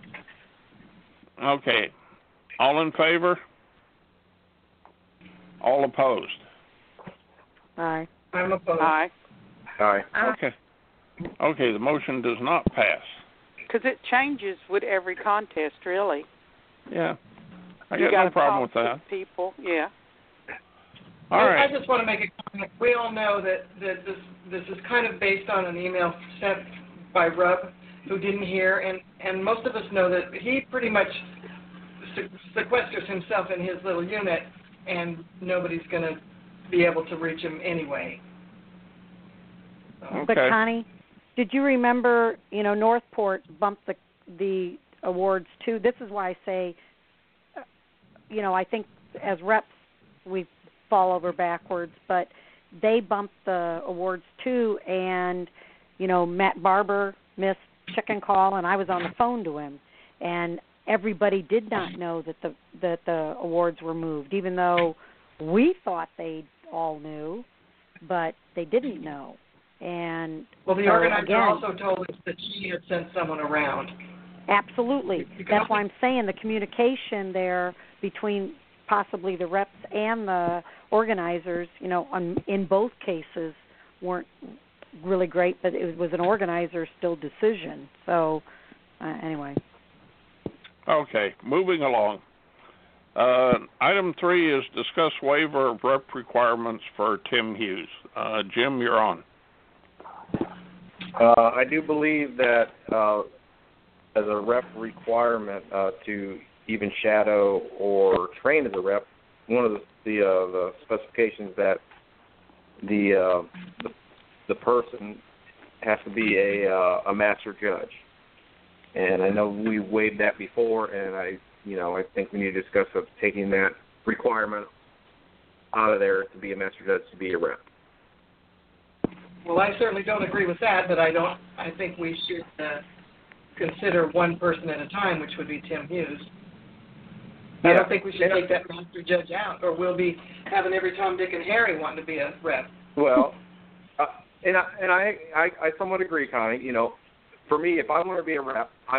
Okay. All in favor? All opposed? Aye. I'm opposed. Aye. Aye. Okay. Okay, the motion does not pass. Because it changes with every contest, really. Yeah. I got no problem with that. People, yeah. All right. I just want to make a comment. We all know that this is kind of based on an email sent by Rub, who didn't hear, and most of us know that he pretty much sequesters himself in his little unit, and nobody's going to be able to reach him anyway. So. Okay. But Connie, did you remember? Northport bumped the awards too. This is why I say, I think as reps we fall over backwards, but they bumped the awards too, and Matt Barber missed chicken call, and I was on the phone to him, and everybody did not know that the awards were moved, even though we thought they all knew, but they didn't know. And the organizer also told us that she had sent someone around. Absolutely. That's why I'm saying the communication there between possibly the reps and the organizers, in both cases weren't really great, but it was an organizer still decision. So, anyway. Okay, moving along. Item 3 is discuss waiver of rep requirements for Tim Hughes. Jim, you're on. I do believe that as a rep requirement to even shadow or train as a rep, one of the specifications that the person has to be a master judge. And I know we waived that before, and I think we need to discuss taking that requirement out of there to be a master judge to be a rep. Well, I certainly don't agree with that, but I think we should consider one person at a time, which would be Tim Hughes. I don't think we should take that master judge out, or we'll be having every Tom, Dick, and Harry wanting to be a rep. Well, and I somewhat agree, Connie. For me, if I want to be a rep, I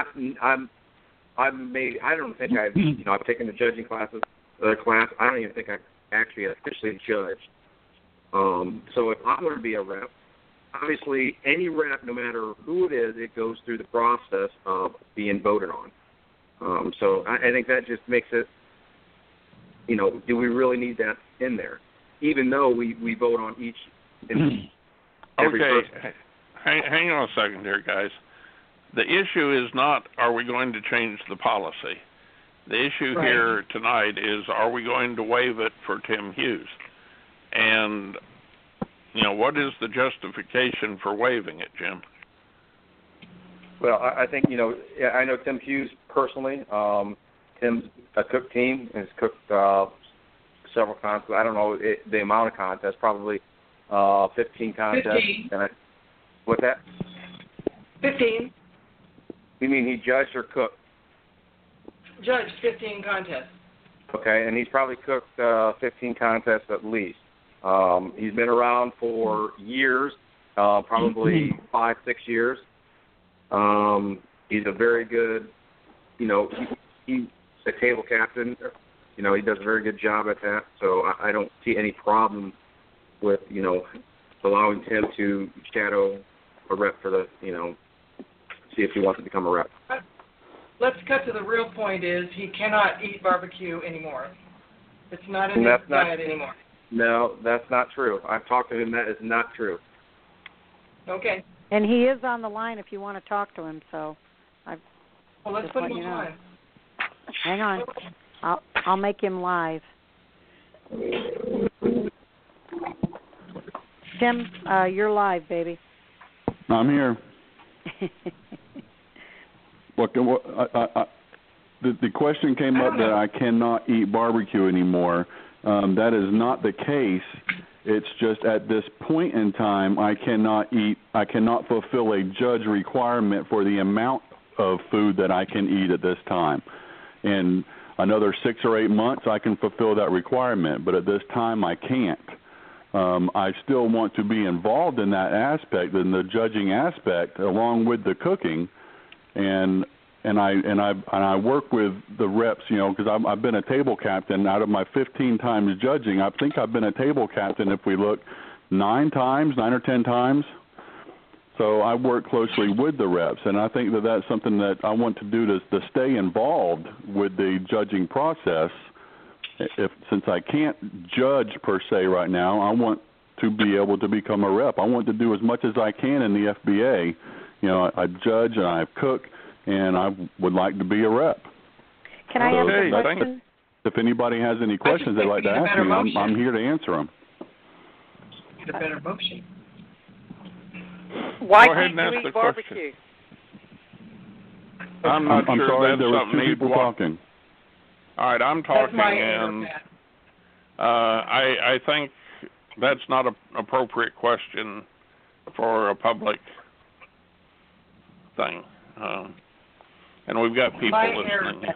don't think I've taken the judging class. I don't even think I've actually officially judged. So if I want to be a rep, obviously any rep, no matter who it is, it goes through the process of being voted on. So I think that just makes it, do we really need that in there? Even though we vote on every person. Hang on a second here, guys. the issue is not are we going to change the policy. The issue here tonight is are we going to waive it for Tim Hughes? And, what is the justification for waiving it, Jim? Well, I think, I know Tim Hughes personally. Tim's a cook team and has cooked several contests. I don't know the amount of contests, probably 15 contests. 15. What's that? 15. You mean he judged or cooked? Judged 15 contests. Okay, and he's probably cooked 15 contests at least. He's been around for years, probably 5-6 years. He's a very good, he's a table captain. He does a very good job at that. So I don't see any problem with, allowing Tim to shadow a rep for the, see if he wants to become a rep. Let's cut to the real point is he cannot eat barbecue anymore. It's not in his diet anymore. No, that's not true. I've talked to him. That is not true. Okay. And he is on the line if you want to talk to him, so well, let's put him on the line. Hang on. I'll make him live. Tim, you're live, baby. I'm here. Look, the question came up that I cannot eat barbecue anymore. That is not the case. It's just at this point in time, I cannot fulfill a judge requirement for the amount of food that I can eat at this time. In another 6 or 8 months, I can fulfill that requirement, but at this time, I can't. I still want to be involved in that aspect, in the judging aspect, along with the cooking. And I work with the reps, because I've been a table captain. Out of my 15 times judging, I think I've been a table captain, if we look, 9 or 10 times. So I work closely with the reps, and I think that that's something that I want to do to stay involved with the judging process. Since I can't judge per se right now, I want to be able to become a rep. I want to do as much as I can in the FBA. I judge and I cook, and I would like to be a rep. Can I ask a question? If anybody has any questions they'd like to ask me, I'm here to answer them. Get a better motion. Why Go ahead can't and you ask eat the barbecue? I'm not I'm sure sorry, that's there was something 2 people talking. All right, I'm talking, and I think that's not an appropriate question for a public thing. And we've got people listening.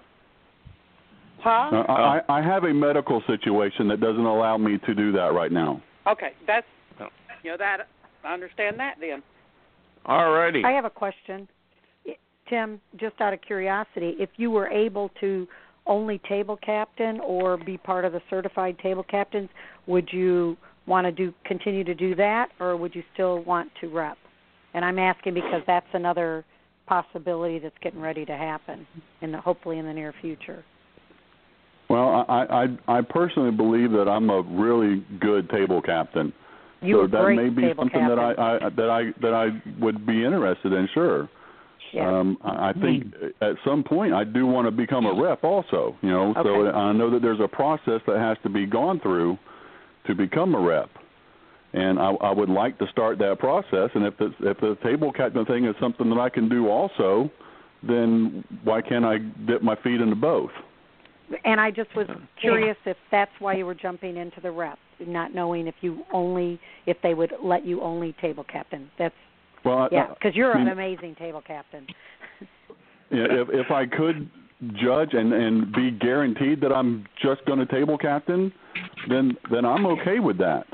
Huh? I have a medical situation that doesn't allow me to do that right now. Okay, that's, that, I understand that then. All righty. I have a question. Tim, just out of curiosity, if you were able to only table captain or be part of the certified table captains, would you want to continue to do that, or would you still want to rep? And I'm asking because that's another possibility that's getting ready to happen, hopefully in the near future. Well, I personally believe that I'm a really good table captain. So that may be something that I would be interested in. Sure. Yeah. I think at some point I do want to become a rep also. Okay. So I know that there's a process that has to be gone through to become a rep, and I would like to start that process. And if the table captain thing is something that I can do also, then why can't I dip my feet into both? And I just was curious if that's why you were jumping into the rep, not knowing if they would let you only table captain. That's because you're an amazing table captain. Yeah, if I could judge and be guaranteed that I'm just going to table captain, then I'm okay with that.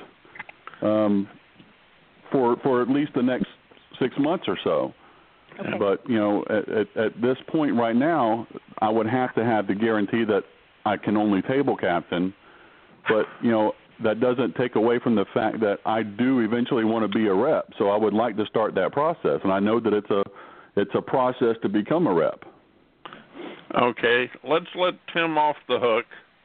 For at least the next 6 months or so. Okay. But at this point right now, I would have to have the guarantee that I can only table captain. But that doesn't take away from the fact that I do eventually want to be a rep. So I would like to start that process, and I know that it's a process to become a rep. Okay, let's let Tim off the hook.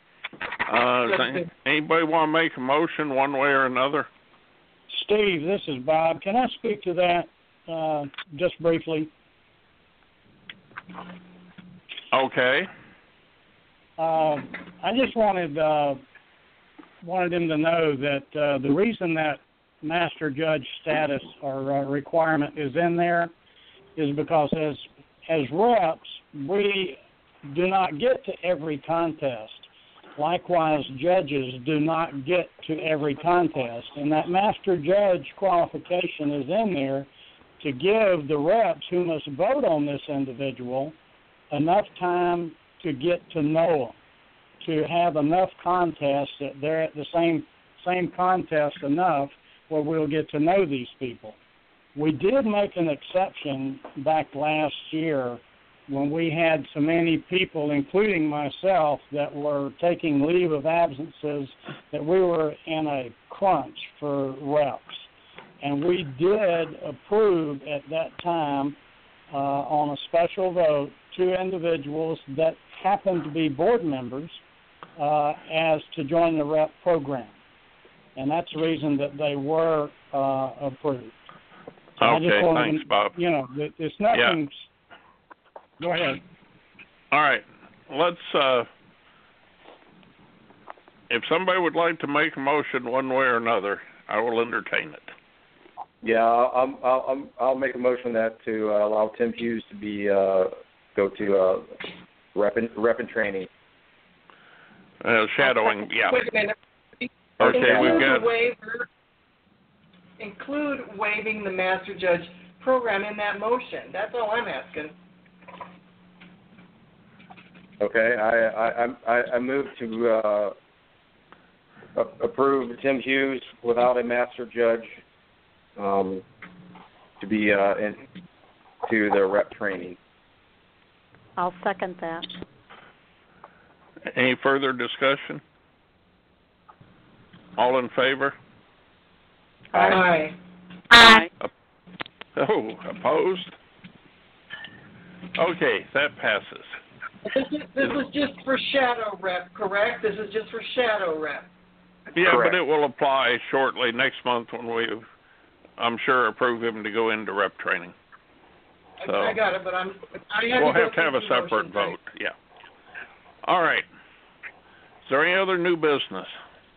Anybody want to make a motion one way or another? Steve, this is Bob. Can I speak to that just briefly? Okay. I just wanted them to know that the reason that master judge status or requirement is in there is because as reps, we do not get to every contest. Likewise, judges do not get to every contest. And that master judge qualification is in there to give the reps who must vote on this individual enough time to get to know them, to have enough contests that they're at the same contest enough where we'll get to know these people. We did make an exception back last year when we had so many people, including myself, that were taking leave of absences, that we were in a crunch for reps. And we did approve at that time on a special vote 2 individuals that happened to be board members as to join the rep program. And that's the reason that they were approved. So okay, thanks, Bob. You know, it's nothing. Yeah. Go ahead. All right. Let's, if somebody would like to make a motion one way or another, I will entertain it. Yeah, I'll make a motion that to allow Tim Hughes to be go to rep and training. Shadowing, yeah. Wait a minute. Okay, we've got include waiving the master judge program in that motion. That's all I'm asking. Okay, I move to approve Tim Hughes without a master judge to be to the rep training. I'll second that. Any further discussion? All in favor? Aye. Aye. Oh, opposed? Okay, that passes. This is just for shadow rep, correct? This is just for shadow rep. Yeah, Correct. but it will apply shortly next month when we, I'm sure, approve him to go into rep training. So I got it, but we'll have to have a separate vote. Yeah. All right. Is there any other new business?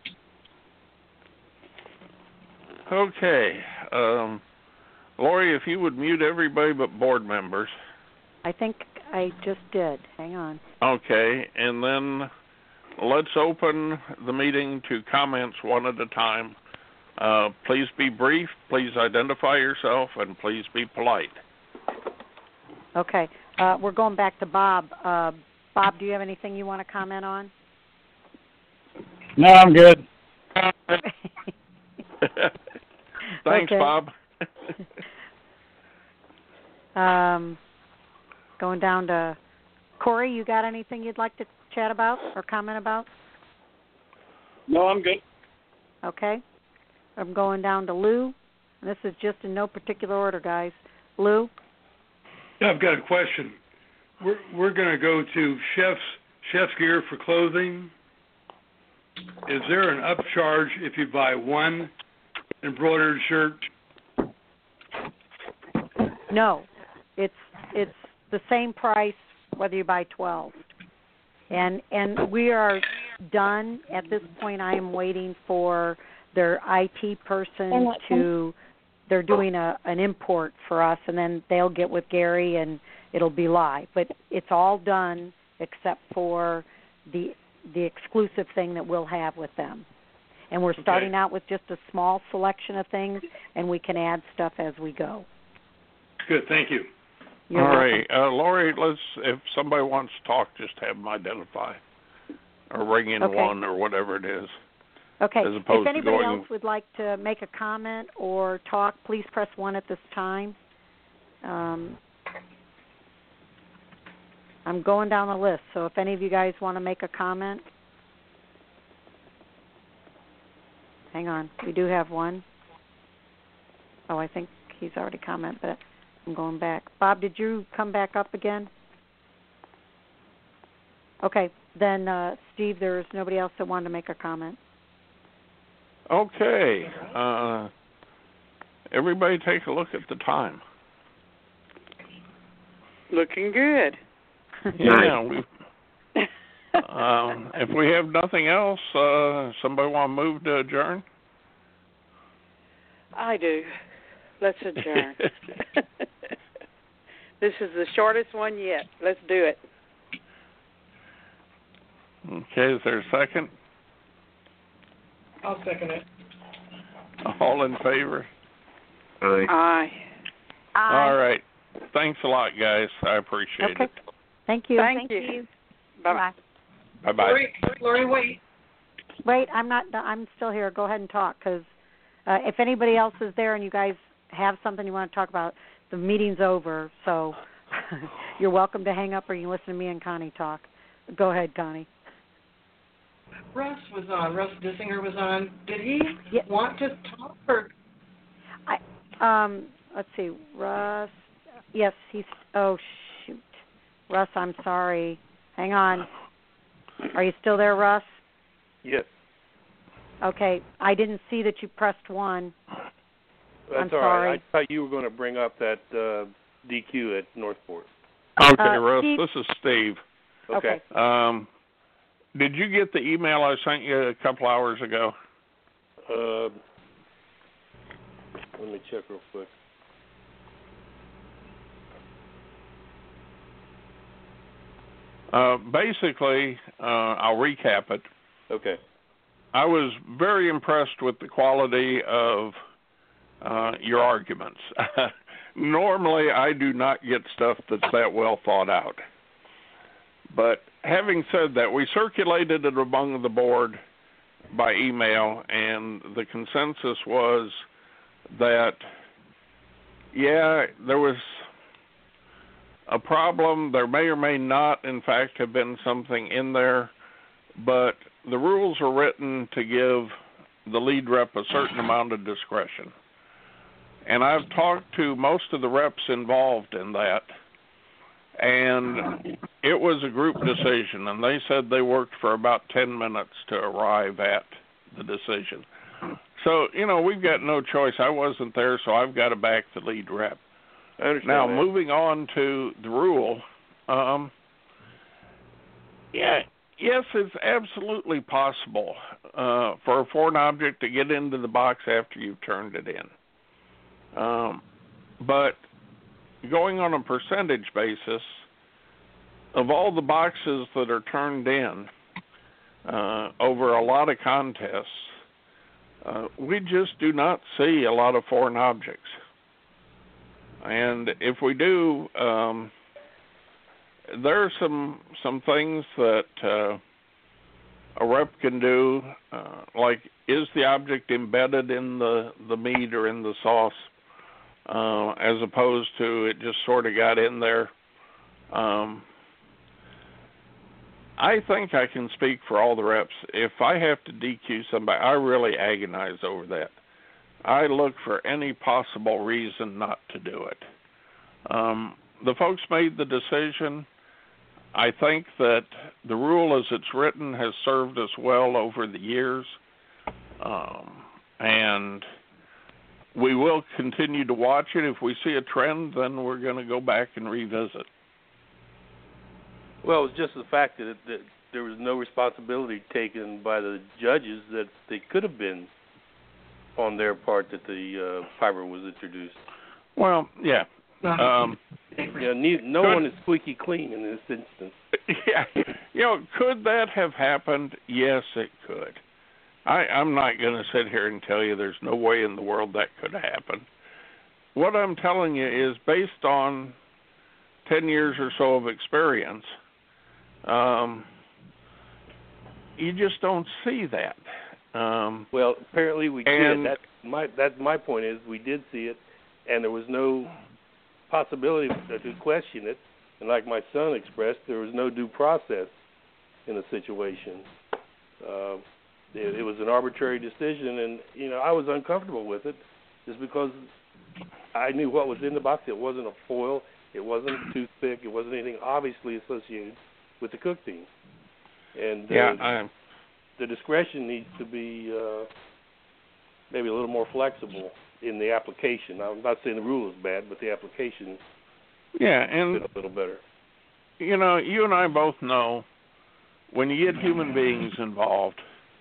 Okay. Lori, if you would mute everybody but board members. I think I just did. Hang on. Okay, and then let's open the meeting to comments one at a time. Please be brief, please identify yourself, and please be polite. Okay. We're going back to Bob. Bob, do you have anything you want to comment on? No, I'm good. Thanks, okay. Bob. Going down to Corey, you got anything you'd like to chat about or comment about? No, I'm good. Okay. I'm going down to Lou. This is just in no particular order, guys. Lou? Yeah, I've got a question. We're going to go to chef's gear for clothing. Is there an upcharge if you buy one embroidered shirt? No. It's the same price whether you buy 12. And we are done. At this point, I am waiting for their IT person to, they're doing an import for us, and then they'll get with Gary, and it'll be live. But it's all done except for the exclusive thing that we'll have with them. And we're starting out with just a small selection of things, and we can add stuff as we go. Good, thank you. You're All welcome. right, Lori, if somebody wants to talk, just have them identify or ring in one or whatever it is. Okay. As opposed if anybody to going... else would like to make a comment or talk, please press 1 at this time. I'm going down the list, so if any of you guys want to make a comment. Hang on. We do have one. Oh, I think he's already commented, but I'm going back. Bob, did you come back up again? Okay. Then, Steve, there's nobody else that wanted to make a comment. Okay. Everybody take a look at the time. Looking good. Yeah. If we have nothing else, somebody want to move to adjourn? I do. Let's adjourn. This is the shortest one yet. Let's do it. Okay, is there a second? I'll second it. All in favor? Aye. All right. Thanks a lot, guys. I appreciate it. Thank you. Thank you. Bye-bye. Bye-bye. Lori, wait. Wait, I'm still here. Go ahead and talk, because if anybody else is there and you guys have something you want to talk about, the meeting's over, so you're welcome to hang up or you can listen to me and Connie talk. Go ahead, Connie. Russ was on. Russ Dissinger was on. Did he want to talk? Or? Let's see. Russ. Yes, he's. Oh, shoot. Russ, I'm sorry. Hang on. Are you still there, Russ? Yes. Okay. I didn't see that you pressed 1. That's I'm all sorry. right. I thought you were going to bring up that DQ at Northport. Okay, Russ, Steve. this is Steve. Okay. Did you get the email I sent you a couple hours ago? Let me check real quick. Basically, I'll recap it. Okay. I was very impressed with the quality of your arguments. Normally, I do not get stuff that's that well thought out. But having said that, we circulated it among the board by email, and the consensus was that, yeah, there was a problem. There may or may not, in fact, have been something in there, but the rules are written to give the lead rep a certain amount of discretion. And I've talked to most of the reps involved in that, and it was a group decision, and they said they worked for about 10 minutes to arrive at the decision. So, we've got no choice. I wasn't there, so I've got to back the lead rep. I understand now, that. moving on to the rule, yes, it's absolutely possible for a foreign object to get into the box after you've turned it in. But going on a percentage basis, of all the boxes that are turned in over a lot of contests, we just do not see a lot of foreign objects. And if we do, there are some things that a rep can do, like is the object embedded in the meat or in the sauce, as opposed to it just sort of got in there. I think I can speak for all the reps. If I have to DQ somebody, I really agonize over that. I look for any possible reason not to do it. The folks made the decision. I think that the rule as it's written has served us well over the years, and we will continue to watch it. If we see a trend, then we're going to go back and revisit. Well, it's just the fact that there was no responsibility taken by the judges that they could have been on their part that the fiber was introduced. Well, yeah. No one is squeaky clean in this instance. Yeah. Could that have happened? Yes, it could. I'm not going to sit here and tell you there's no way in the world that could happen. What I'm telling you is based on 10 years or so of experience, you just don't see that. Well, apparently we did. That's my point is we did see it, and there was no possibility to question it. And like my son expressed, there was no due process in the situation. It was an arbitrary decision, and I was uncomfortable with it just because I knew what was in the box. It wasn't a foil. It wasn't a toothpick. It wasn't anything obviously associated with the cook team. And the discretion needs to be maybe a little more flexible in the application. I'm not saying the rule is bad, but the application Yeah, and a little better. You know, you and I both know when you get human beings involved,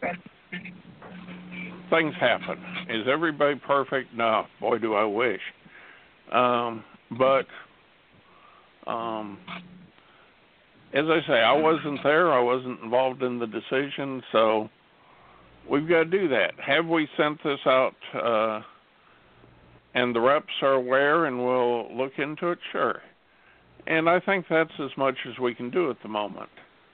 things happen. Is everybody perfect? No. Boy, do I wish. But as I say, I wasn't there. I wasn't involved in the decision, so we've got to do that. Have we sent this out and the reps are aware and we'll look into it? Sure. And I think that's as much as we can do at the moment.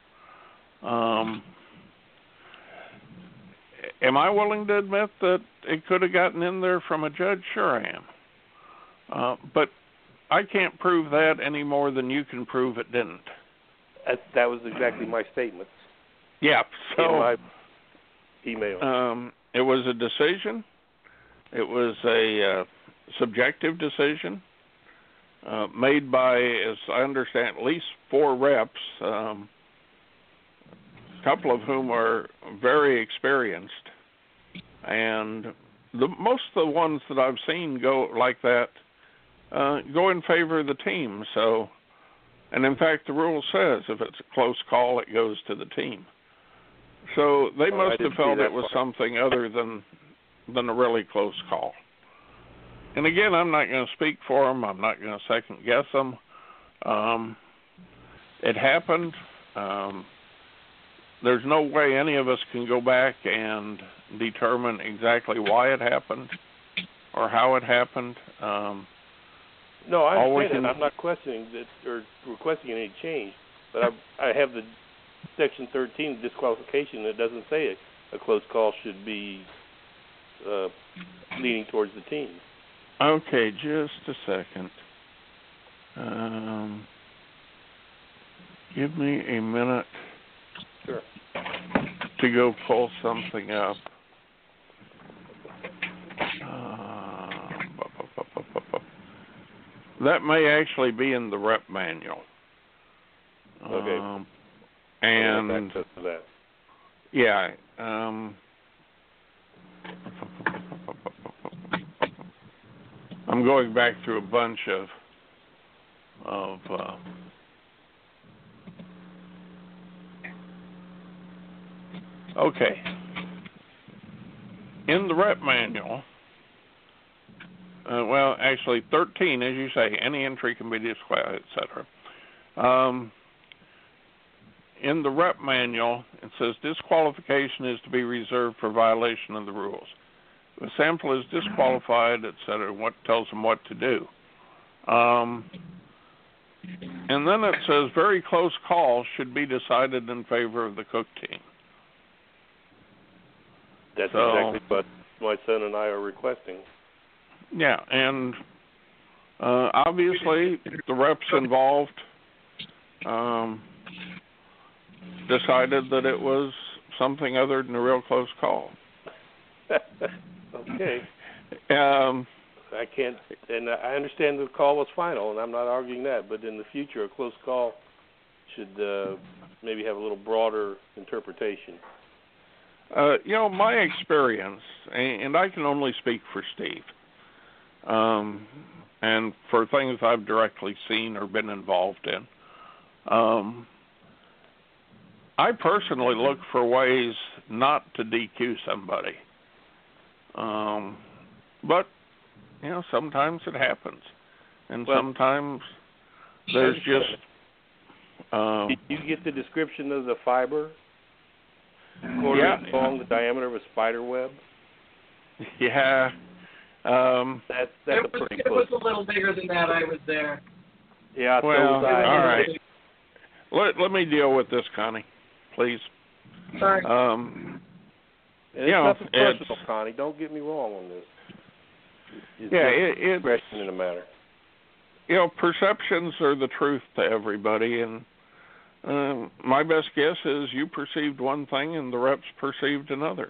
Am I willing to admit that it could have gotten in there from a judge? Sure I am. But I can't prove that any more than you can prove it didn't. That was exactly my statement. Yeah, so in my email. It was a decision. It was a subjective decision made by, as I understand, at least 4 reps, a couple of whom are very experienced. And most of the ones that I've seen go like that go in favor of the team. So, and in fact, the rule says if it's a close call, it goes to the team. So they must have felt it was something other than a really close call. And again, I'm not going to speak for them. I'm not going to second guess them. It happened. There's no way any of us can go back and determine exactly why it happened or how it happened. No, I understand that. I'm not questioning that or requesting any change, but I have the Section 13 disqualification that doesn't say a close call should be leaning towards the team. Okay, just a second. Give me a minute. Sure. To go pull something up. That may actually be in the rep manual. Okay. And access to that. Yeah. I'm going back through a bunch of okay. In the rep manual, well, actually 13, as you say, any entry can be disqualified, etc. In the rep manual, it says disqualification is to be reserved for violation of the rules. The sample is disqualified, etc. What tells them what to do. And then it says very close calls should be decided in favor of the Cook team. That's exactly what my son and I are requesting. Yeah, and obviously the reps involved decided that it was something other than a real close call. Okay. I can't, and I understand the call was final, and I'm not arguing that, but in the future, a close call should maybe have a little broader interpretation. My experience, and I can only speak for Steve, and for things I've directly seen or been involved in, I personally look for ways not to DQ somebody. But, sometimes it happens. And sometimes there's just... Did you get the description of the fiber? Quarter inch long, the diameter of a spider web? Yeah. That's a pretty close. It was a little bigger than that. I was there. Yeah, well, all right. Let me deal with this, Connie, please. Sorry. It's nothing personal, Connie. Don't get me wrong on this. It's question in the matter. Perceptions are the truth to everybody, and my best guess is you perceived one thing and the reps perceived another.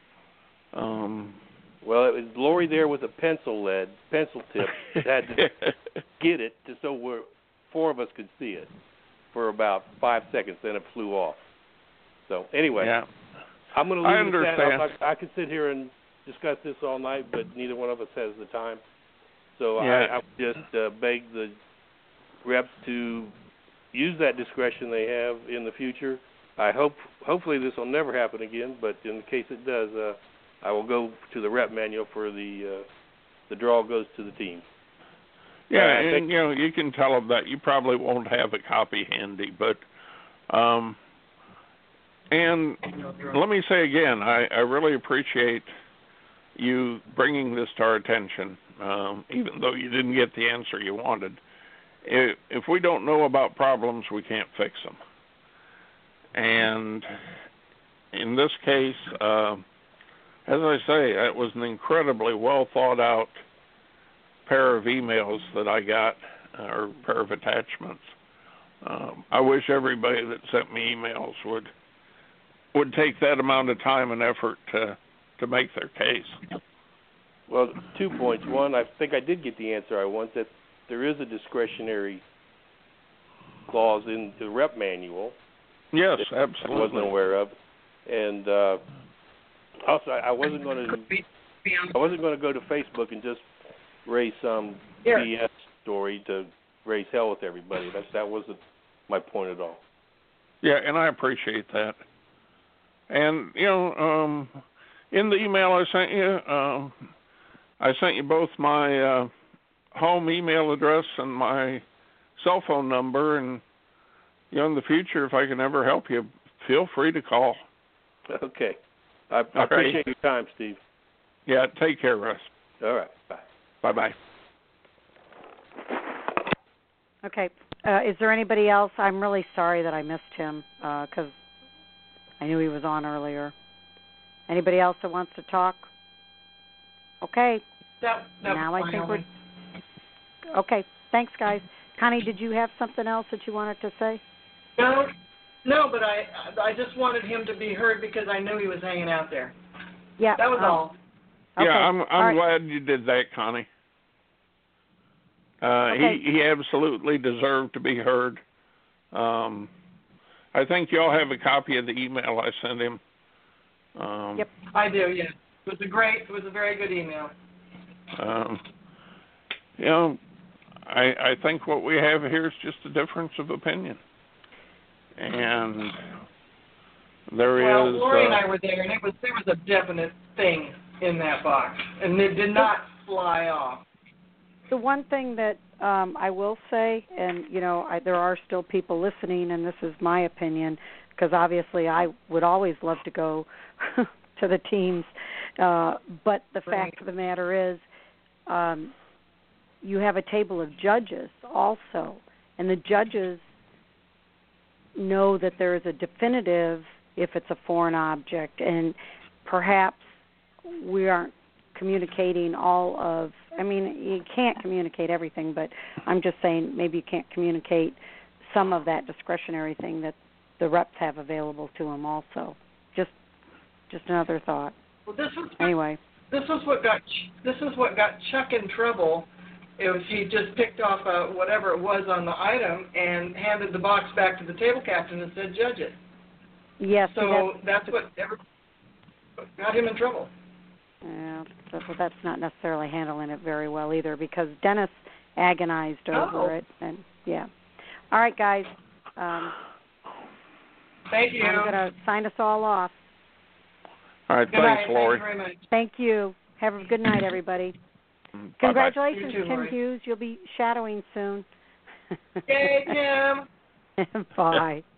Well, it was Lori there with a pencil tip, had to get it so 4 of us could see it for about 5 seconds, then it flew off. So anyway, I'm going to leave it at that. I could sit here and discuss this all night, but neither one of us has the time. So I would just beg the reps to use that discretion they have in the future. Hopefully this will never happen again, but in the case it does, I will go to the rep manual for the draw goes to the team. Yeah, and you can tell them that you probably won't have a copy handy, but and let me say again, I really appreciate you bringing this to our attention, even though you didn't get the answer you wanted. If we don't know about problems, we can't fix them. And in this case, as I say, it was an incredibly well thought out pair of emails that I got, or pair of attachments. I wish everybody that sent me emails would take that amount of time and effort to make their case. Well, 2 points. One, I think I did get the answer I want, that there is a discretionary clause in the rep manual. Yes, absolutely. I wasn't aware of. And also, I wasn't going to go to Facebook and just raise some BS story to raise hell with everybody. That wasn't my point at all. Yeah, and I appreciate that. And in the email I sent you both my home email address and my cell phone number, and in the future, if I can ever help you, feel free to call. Okay. I appreciate your time, Steve. Yeah, take care, Russ. All right. Bye. Bye-bye. Okay. Is there anybody else? I'm really sorry that I missed him because I knew he was on earlier. Anybody else that wants to talk? Okay. Now I think we're... Okay. Thanks, guys. Connie, did you have something else that you wanted to say? No, but I just wanted him to be heard because I knew he was hanging out there. Yeah. That was all. Okay. Yeah, I'm glad you did that, Connie. Okay. He absolutely deserved to be heard. I think you all have a copy of the email I sent him. Yep, I do. Yeah, it was a very good email. I think what we have here is just a difference of opinion, and Lori and I were there, and there was a definite thing in that box, and it did not fly off. The one thing that I will say, and there are still people listening, and this is my opinion, because obviously I would always love to go to the teams, but the fact of the matter is, you have a table of judges also, and the judges know that there is a definitive if it's a foreign object, and perhaps we aren't communicating all of, you can't communicate everything, but I'm just saying maybe you can't communicate some of that discretionary thing that the reps have available to them also. Just another thought. Well, this is what got Chuck in trouble. He just picked off whatever it was on the item and handed the box back to the table captain and said, "Judge it." Yes. So that's what got him in trouble. Yeah, that's not necessarily handling it very well either, because Dennis agonized over it, and yeah. All right, guys. Thank you. I'm going to sign us all off. All right, thanks, Lori. Thank you very much. Thank you. Have a good night, everybody. Bye-bye. Congratulations, You too, Tim Lori. Hughes. You'll be shadowing soon. Yay, Tim. Bye.